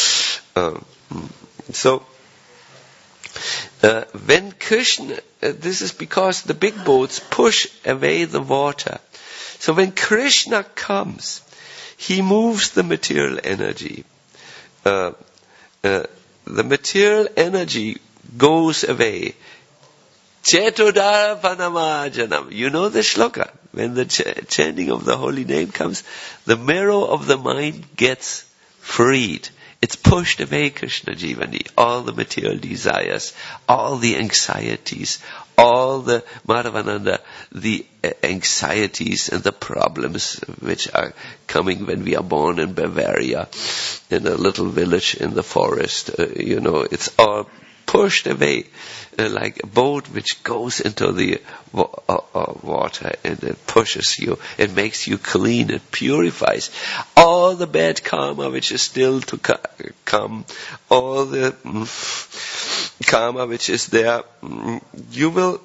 Speaker 1: When Krishna, this is because the big boats push away the water. So when Krishna comes, he moves the material energy. The material energy goes away. Chetodara Panamajanam. You know the shloka. When the chanting of the holy name comes, the marrow of the mind gets freed. It's pushed away, Krishna Jivani, all the material desires, all the anxieties, all the Madhavananda, the anxieties and the problems which are coming when we are born in Bavaria, in a little village in the forest. It's all pushed away like a boat which goes into the water, and it pushes you, it makes you clean, it purifies all the bad karma which is still to come, all the karma which is there. You will.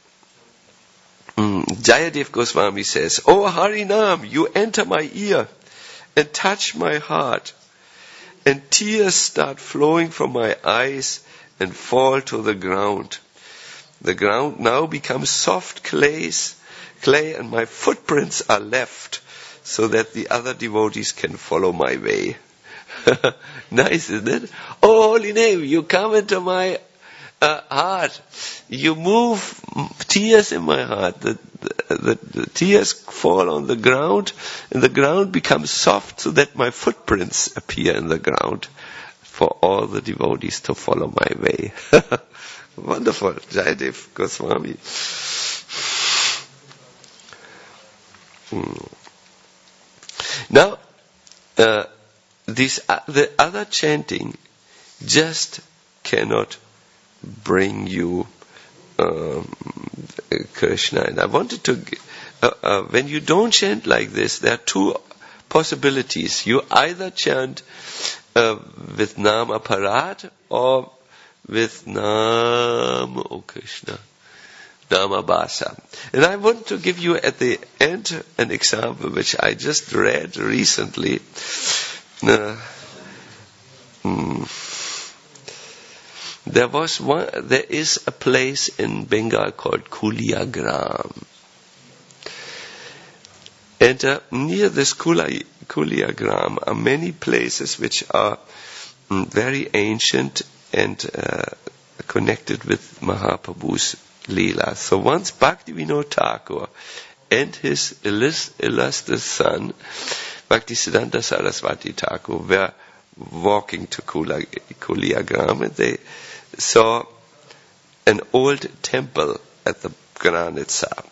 Speaker 1: Jayadev Goswami says, "Oh Harinam, you enter my ear and touch my heart, and tears start flowing from my eyes and fall to the ground. The ground now becomes soft clay, and my footprints are left so that the other devotees can follow my way." Nice, isn't it? Oh, holy name, you come into my heart. You move tears in my heart. The tears fall on the ground, and the ground becomes soft so that my footprints appear in the ground for all the devotees to follow my way. Wonderful, Jayadev Goswami. Now, the other chanting just cannot bring you Krishna. And I wanted to, when you don't chant like this, there are two possibilities. You either chant with Nama Parat or with Nama, O Krishna, Nama Basa. And I want to give you at the end an example which I just read recently. there is a place in Bengal called Kuliagram. And near this Kuliagram are many places which are very ancient and connected with Mahaprabhu's Leela. So once Bhaktivinoda Thakur and his illustrious son, Bhaktisiddhanta Saraswati Thakur, were walking to Kuliagram, and they saw an old temple at the Granite Sahib.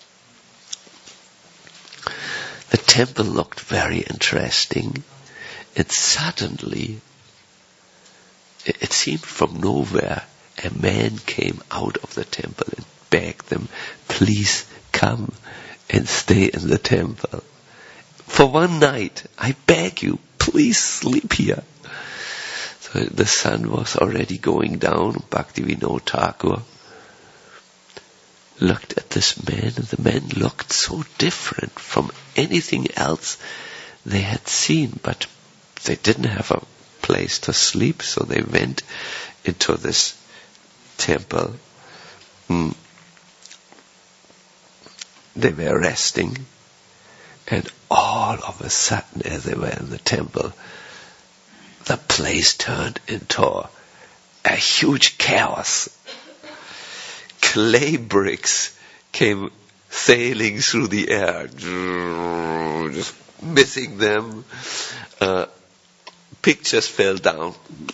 Speaker 1: The temple looked very interesting, and suddenly, it seemed from nowhere, a man came out of the temple and begged them, please come and stay in the temple. For one night, I beg you, please sleep here. So the sun was already going down. Bhaktivinoda Thakur looked at this man, and the man looked so different from anything else they had seen, but they didn't have a place to sleep, so they went into this temple. They were resting, and all of a sudden, as they were in the temple, the place turned into a huge chaos. Clay bricks came sailing through the air, just missing them. Pictures fell down.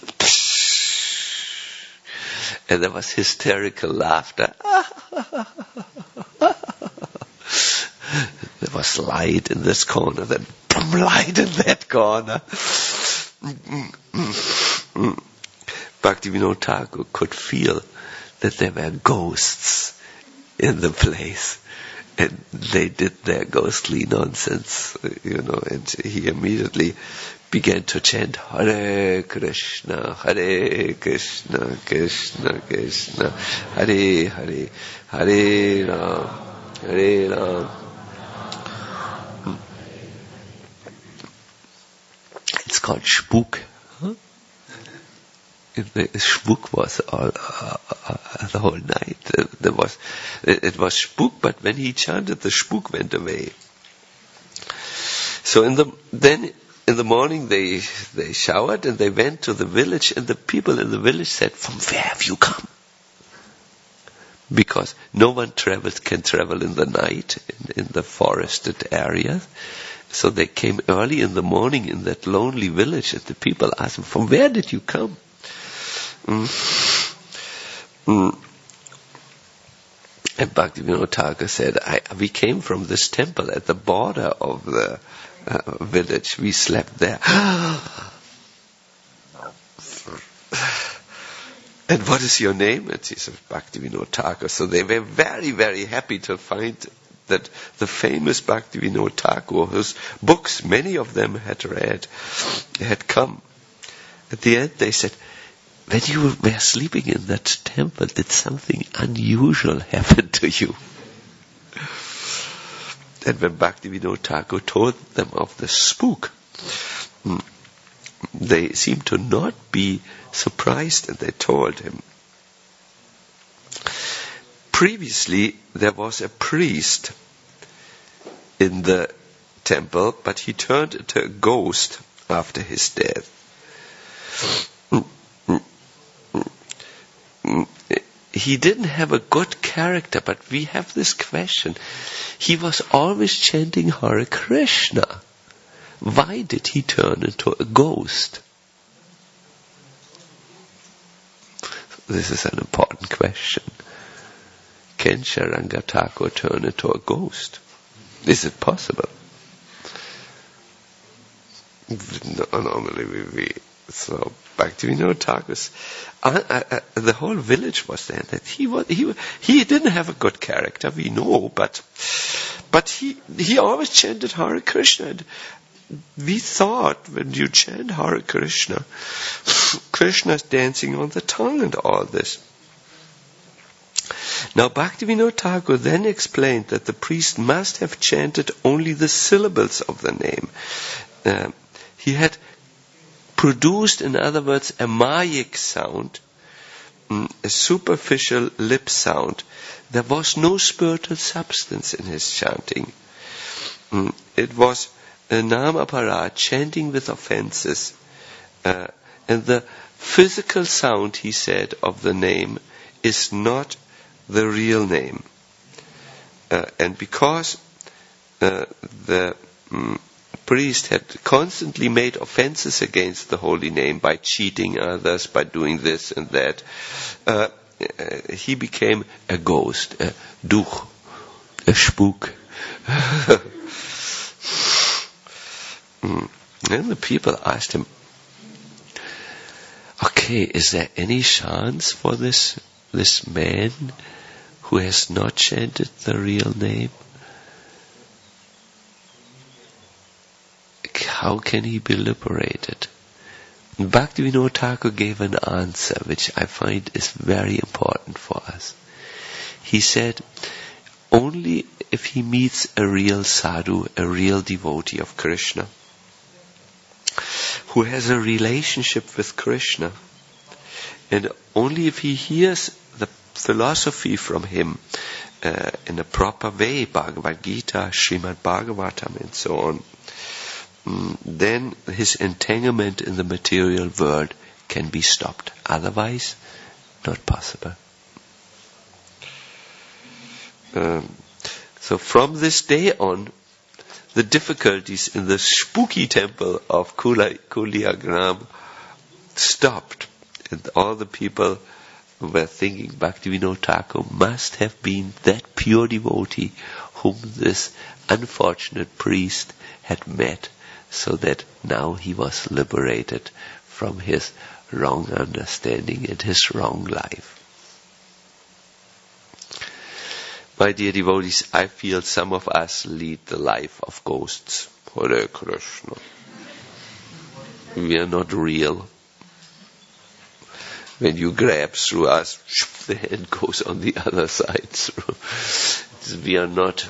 Speaker 1: And there was hysterical laughter. There was light in this corner, then light in that corner. Bhaktivinoda Thakur could feel that there were ghosts in the place, and they did their ghostly nonsense, and he immediately began to chant Hare Krishna, Krishna Krishna, Hare Hare, Hare Ram, Hare Ram. It's called Spuk. The Spuk was all the whole night. It was Spuk, but when he chanted, the Spuk went away. So then in the morning they showered and they went to the village, and the people in the village said, "From where have you come?" Because no one can travel in the night in the forested areas. So they came early in the morning in that lonely village, and the people asked them, "From where did you come?" And Bhaktivinoda Thakur said, we came from this temple at the border of the village. We slept there. And what is your name? And he said, Bhaktivinoda Thakur. So they were very, very happy to find that the famous Bhaktivinoda Thakur, whose books many of them had read, had come. At the end they said, when you were sleeping in that temple, did something unusual happen to you? And when Bhaktivinoda Thakur told them of the spook, they seemed to not be surprised, and they told him. Previously, there was a priest in the temple, but he turned into a ghost after his death. He didn't have a good character, but we have this question. He was always chanting Hare Krishna. Why did he turn into a ghost? This is an important question. Can Sharanga Thakur turn into a ghost? Is it possible? Normally so Bhaktivinoda Thakur's the whole village was there. That he didn't have a good character, we know, but he always chanted Hare Krishna. And we thought when you chant Hare Krishna, Krishna's dancing on the tongue and all this. Now Bhaktivinoda Thakur then explained that the priest must have chanted only the syllables of the name. He had produced, in other words, a Mayic sound a superficial lip sound. There was no spiritual substance in his chanting. It was a Namapara, chanting with offenses. And the physical sound, he said, of the name is not the real name. And because the priest had constantly made offenses against the holy name by cheating others, by doing this and that, he became a ghost, a duch, a spook. And the people asked him, okay, is there any chance for this man who has not chanted the real name? How can he be liberated? Bhaktivinoda Thakur gave an answer which I find is very important for us. He said, only if he meets a real sadhu, a real devotee of Krishna, who has a relationship with Krishna, and only if he hears the philosophy from him in a proper way, Bhagavad Gita, Srimad Bhagavatam and so on, then his entanglement in the material world can be stopped. Otherwise, not possible. So from this day on, the difficulties in the spooky temple of Kuliagram stopped. And all the people were thinking Bhaktivinoda Thakur must have been that pure devotee whom this unfortunate priest had met, so that now he was liberated from his wrong understanding and his wrong life. My dear devotees, I feel some of us lead the life of ghosts. Hare Krishna. We are not real. When you grab through us, the hand goes on the other side through. We are not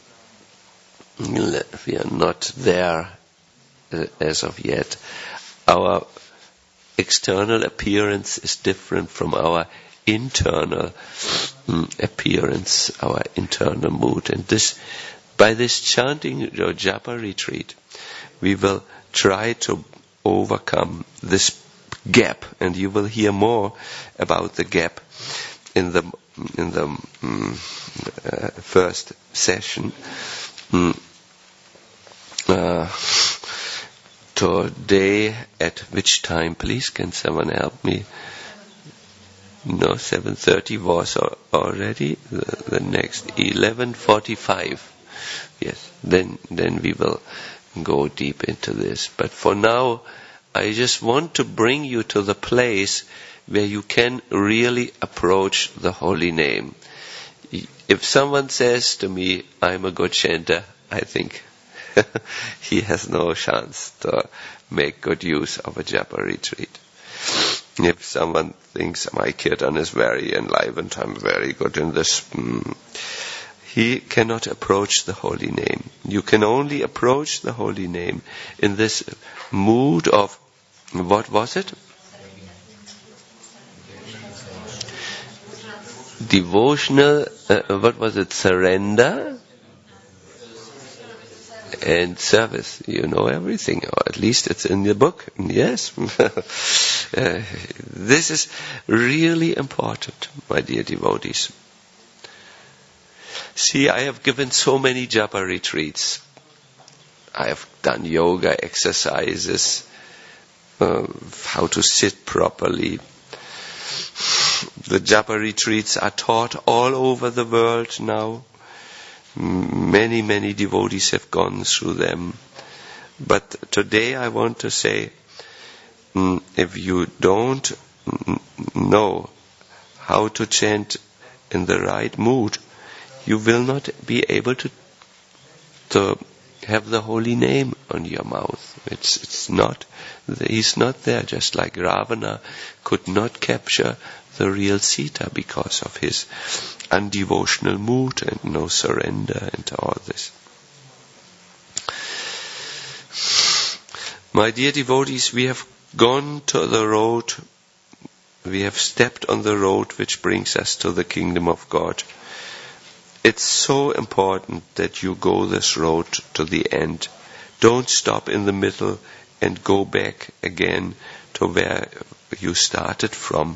Speaker 1: there as of yet. Our external appearance is different from our internal appearance, our internal mood. And by this chanting or japa retreat, we will try to overcome this gap, and you will hear more about the gap in the first session. Today, at which time, please? Can someone help me? No, 7:30 was already. The next 11:45. Yes, then we will go deep into this. But for now, I just want to bring you to the place where you can really approach the holy name. If someone says to me, I'm a good chanter, I think he has no chance to make good use of a japa retreat. If someone thinks my kirtan is very enlivened, I'm very good in this, he cannot approach the holy name. You can only approach the holy name in this mood of, what was it? Devotional, what was it? Surrender and service. You know everything, or at least it's in the book. Yes. This is really important, my dear devotees. See, I have given so many japa retreats. I have done yoga exercises, how to sit properly. The japa retreats are taught all over the world now. Many, many devotees have gone through them. But today I want to say, if you don't know how to chant in the right mood, you will not be able to have the holy name on your mouth. It's not, he's not there, just like Ravana could not capture the real Sita because of his undevotional mood and no surrender and all this. My dear devotees, we have gone to the road we have stepped on the road which brings us to the kingdom of God. It's so important that you go this road to the end. Don't stop in the middle and go back again to where you started from.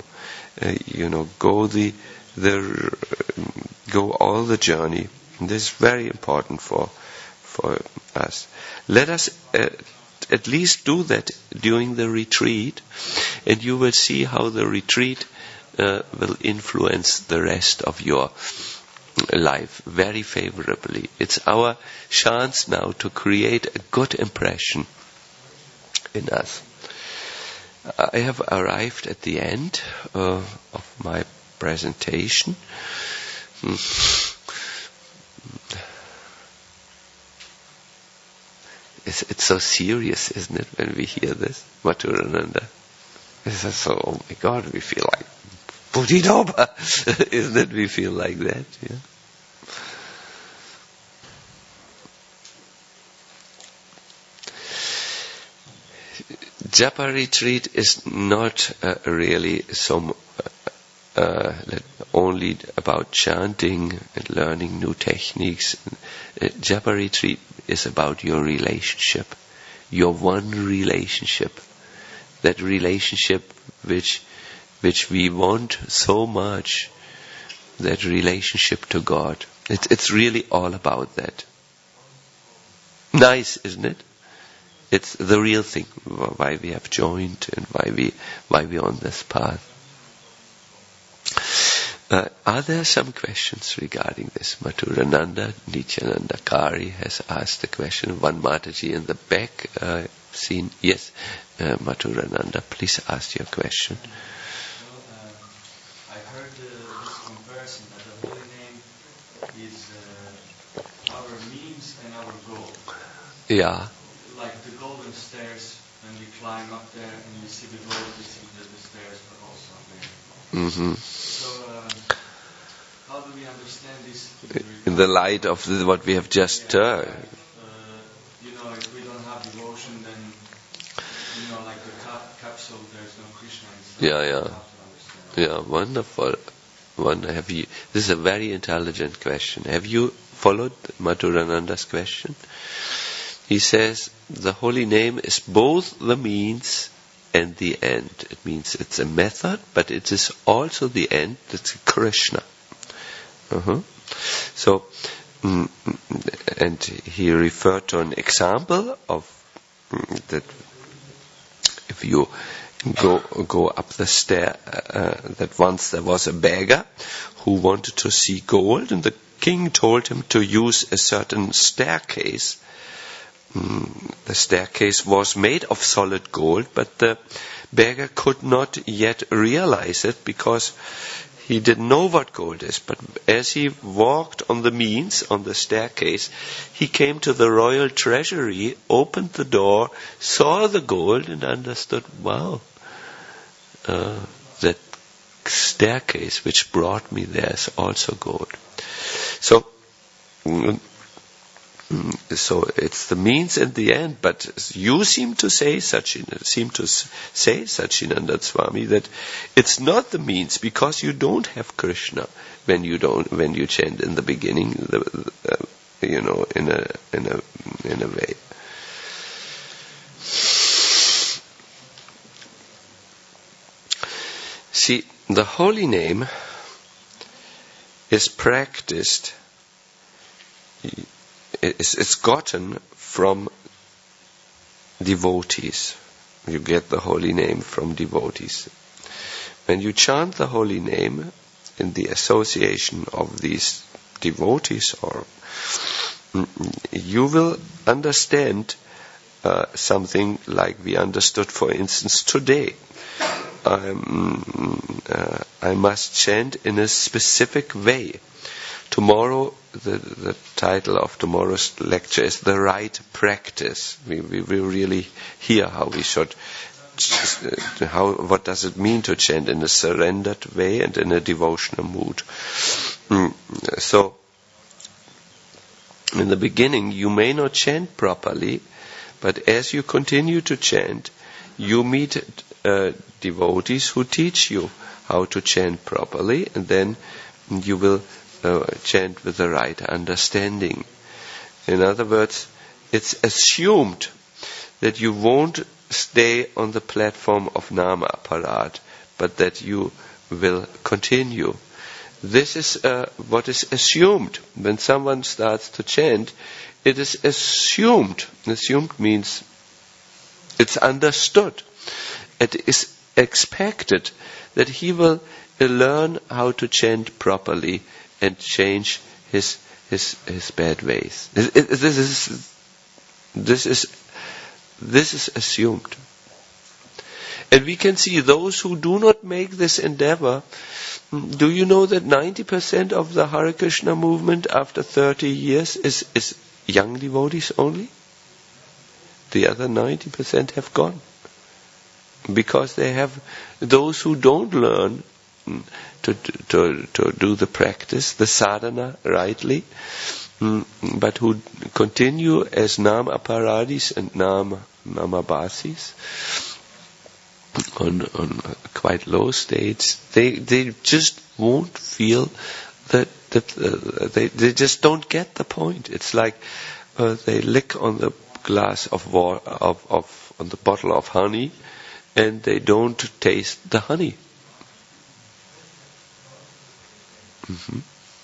Speaker 1: Go all the journey. And this is very important for us. Let us at least do that during the retreat, and you will see how the retreat will influence the rest of your life very favorably. It's our chance now to create a good impression in us. I have arrived at the end of my presentation. It's so serious, isn't it, when we hear this, Mathurananda? It's so, oh my God, we feel like Bodhidharma, isn't it? We feel like that, yeah. Japa retreat is not really only about chanting and learning new techniques. Japa retreat is about your relationship, your one relationship, that relationship which we want so much, that relationship to God. It's really all about that. Nice, isn't it? It's the real thing, why we have joined and why we're on this path. Are there some questions regarding this? Mathurananda, Nityananda Kari has asked a question. One Mataji in the back, seen. Yes, Mathurananda, please ask your question.
Speaker 2: I heard this comparison that the holy name is our means and our goal.
Speaker 1: Yeah.
Speaker 2: Like the golden stairs, when we climb up there and we see the gold, we see that the stairs are also there.
Speaker 1: Mm-hmm.
Speaker 2: So, how do we understand this?
Speaker 1: In the light of what we have just heard.
Speaker 2: If we don't have devotion, then, like the capsule, there's no Krishna inside.
Speaker 1: Yeah, wonderful. This is a very intelligent question. Have you followed Mathurananda's question? He says, the holy name is both the means and the end. It means it's a method, but it is also the end. It's Krishna. So, and he referred to an example of that. If you go up the stair, that once there was a beggar who wanted to see gold, and the king told him to use a certain staircase. The staircase was made of solid gold, but the beggar could not yet realize it because he didn't know what gold is. But as he walked on the staircase, he came to the royal treasury, opened the door, saw the gold, and understood, wow, that staircase which brought me there is also gold. So it's the means and the end, but you seem to say, Sachinanda Swami, that it's not the means because you don't have Krishna when you chant in the beginning, in a way. See, the holy name is practiced. It's gotten from devotees. You get the holy name from devotees. When you chant the holy name in the association of these devotees, or you will understand something like we understood, for instance, today. I must chant in a specific way. Tomorrow, the title of tomorrow's lecture is The Right Practice. We will really hear how we should, what does it mean to chant in a surrendered way and in a devotional mood. So, in the beginning, you may not chant properly, but as you continue to chant, you meet devotees who teach you how to chant properly, and then you will chant with the right understanding. In other words, it's assumed that you won't stay on the platform of Nama Aparad, but that you will continue. This is what is assumed. When someone starts to chant, it is assumed. Assumed means it's understood. It is expected that he will learn how to chant properly and change his bad ways. This is assumed. And we can see those who do not make this endeavor. Do you know that 90% of the Hare Krishna movement after 30 years is young devotees only? The other 90% have gone. Because they have those who don't learn to do the practice, the sadhana rightly, but who continue as Nam Aparadis and Namabasis on quite low states. They just won't feel that they just don't get the point. It's like they lick on the glass of water, on the bottle of honey, and they don't taste the honey. Mm-hmm.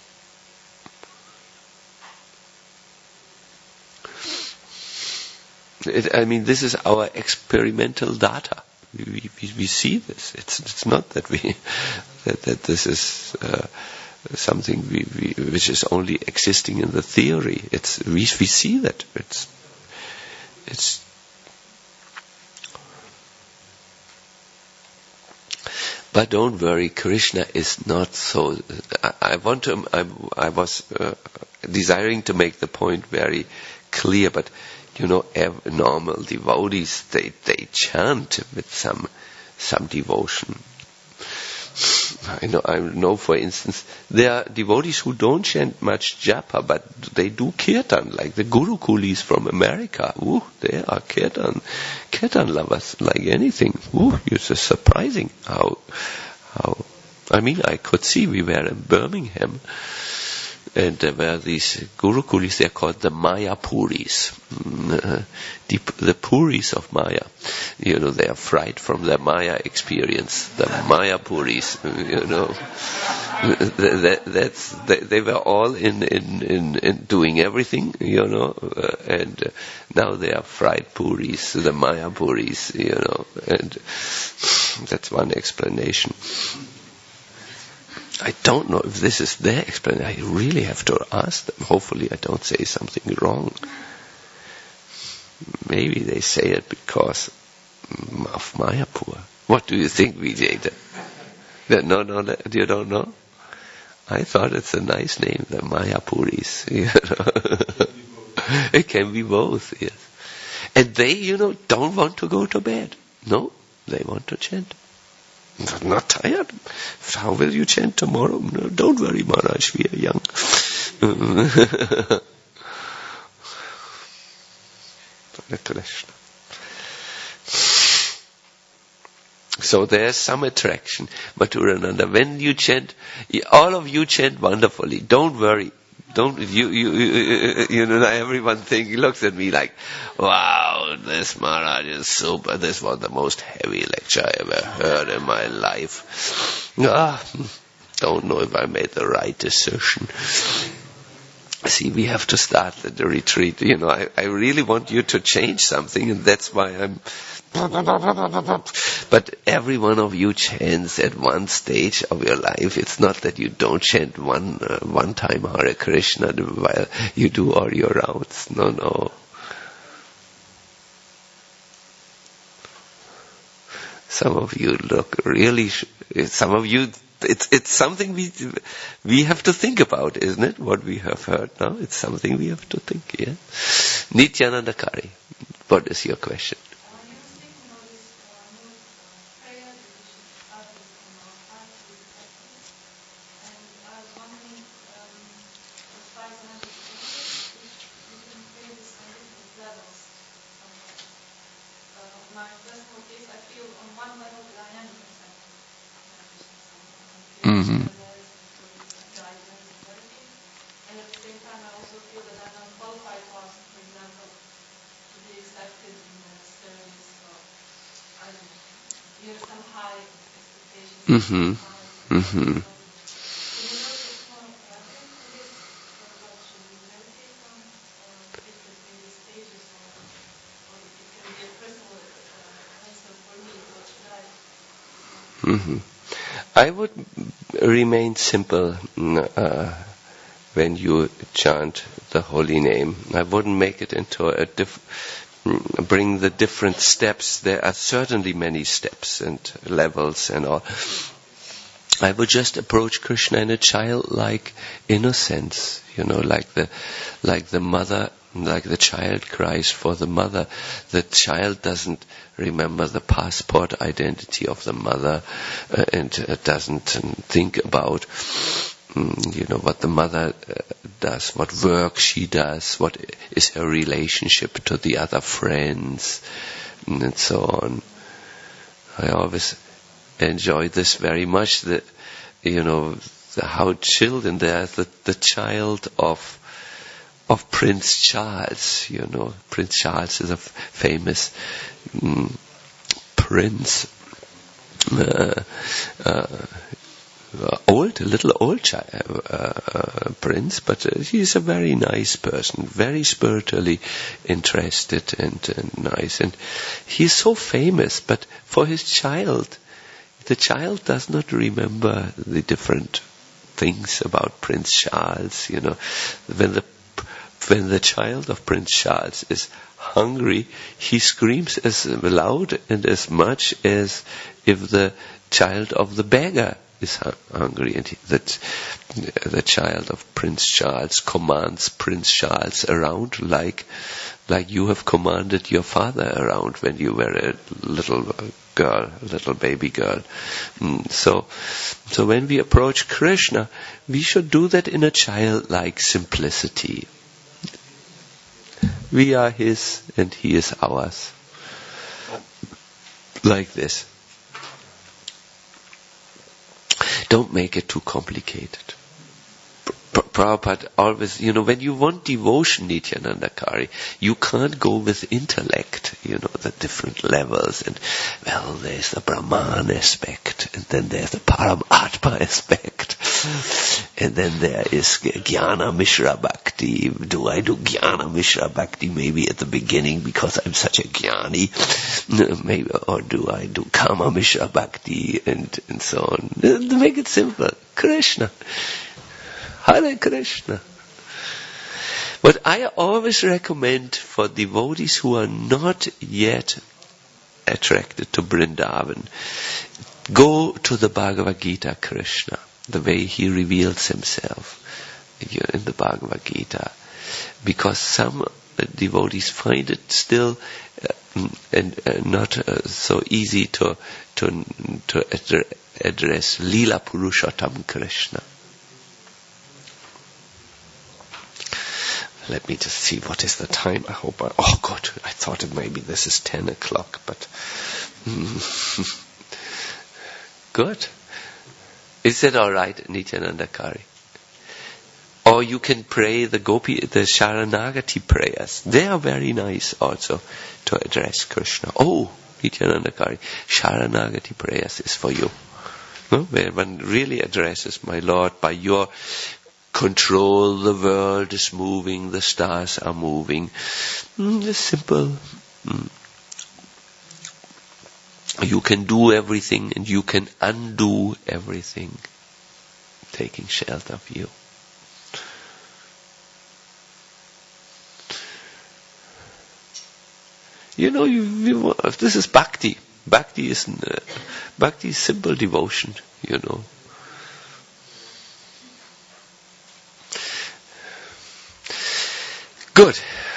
Speaker 1: This is our experimental data. We see this. It's not that that this is something which is only existing in the theory. We see that it's. But don't worry, Krishna is not so. I was desiring to make the point very clear, but normal devotees they chant with some devotion. I know. For instance, there are devotees who don't chant much japa, but they do kirtan, like the Gurukulis from America. They are kirtan lovers like anything. It's just surprising how. I could see we were in Birmingham, and there were these Gurukulis. They're called the Maya Puris, the Puris of Maya. They are fried from their Maya experience. The Maya Puris, they were all in doing everything, and now they are fried Puris, the Maya Puris, and that's one explanation. I don't know if this is their explanation. I really have to ask them. Hopefully I don't say something wrong. Maybe they say it because of Mayapur. What do you think, Vijay? No, you don't know? I thought it's a nice name, the Mayapuris. It can be both, yes. And they, don't want to go to bed. No, they want to chant. Not tired. How will you chant tomorrow? No, don't worry, Maharaj, we are young. Krishna. So there's some attraction. Madhurananda, when you chant, all of you chant wonderfully. Don't worry. Don't everyone looks at me like, wow, this Maharaj is super. This was the most heavy lecture I ever heard in my life. Don't know if I made the right decision. See, we have to start the retreat. I really want you to change something, and that's why I'm. But every one of you chants at one stage of your life. It's not that you don't chant one time Hare Krishna while you do all your rounds. No. Some of you look really. Some of you. It's something we have to think about, isn't it? What we have heard now. It's something we have to think. Yeah. Nityananda Kari, what is your question?
Speaker 3: My personal case, I feel on one level
Speaker 1: Mm-hmm.
Speaker 3: And at the same time, I also feel that I'm not qualified to ask, for example, to be accepted in the service, or some high expectations.
Speaker 1: Mm-hmm. Mm-hmm.
Speaker 3: Can you maybe explain this? What should we meditate on? Different maybe stages, or it can be a personal answer for me. What should I?
Speaker 1: Mm-hmm. I would remain simple when you chant the holy name. I wouldn't make it into bring the different steps. There are certainly many steps and levels and all. I would just approach Krishna in a childlike innocence, like the mother, like the child cries for the mother. The child doesn't remember the passport identity of the mother and doesn't think about what the mother does, what work she does, what is her relationship to the other friends, and so on. I always enjoy this very much. How children, there's the child of Prince Charles. Prince Charles is a famous prince. Prince, but he's a very nice person, very spiritually interested and nice. And he's so famous, but for his child, the child does not remember the different things about Prince Charles. When the child of Prince Charles is hungry, he screams as loud and as much as if the child of the beggar is hungry, and the child of Prince Charles commands Prince Charles around like you have commanded your father around when you were a little baby girl. So when we approach Krishna, we should do that in a childlike simplicity. We are his and he is ours. Like this. Don't make it too complicated. Prabhupada always, when you want devotion, Nityananda Kari, you can't go with intellect, the different levels, and there's the Brahman aspect, and then there's the Paramatma aspect, and then there is Jnana Mishra Bhakti. Do I do Jnana Mishra Bhakti maybe at the beginning because I'm such a jnani, maybe, or do I do Kama Mishra Bhakti, and so on. To make it simple, Krishna. Hare Krishna. But I always recommend for devotees who are not yet attracted to Vrindavan, go to the Bhagavad Gita Krishna, the way he reveals himself in the Bhagavad Gita. Because some devotees find it still not so easy to address Leela Purushottam Krishna. Let me just see what is the time. I thought maybe this is 10 o'clock, but good. Is that all right, Nityananda Kari? Or you can pray the Sharanagati prayers. They are very nice also to address Krishna. Oh, Nityananda Kari, Sharanagati prayers is for you. No? Where one really addresses, my Lord, by your control, the world is moving, the stars are moving. Just simple. You can do everything and you can undo everything. Taking shelter of you. This is bhakti. Bhakti is simple devotion, Good.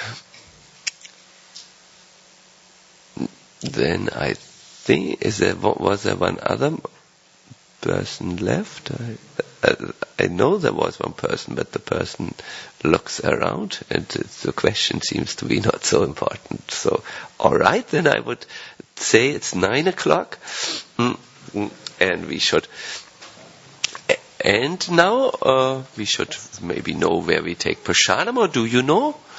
Speaker 1: Then I think, was there one other person left? I know there was one person, but the person looks around and the question seems to be not so important. So, alright, then I would say it's 9 o'clock and we should And now we should maybe know where we take prasadam, or do you know?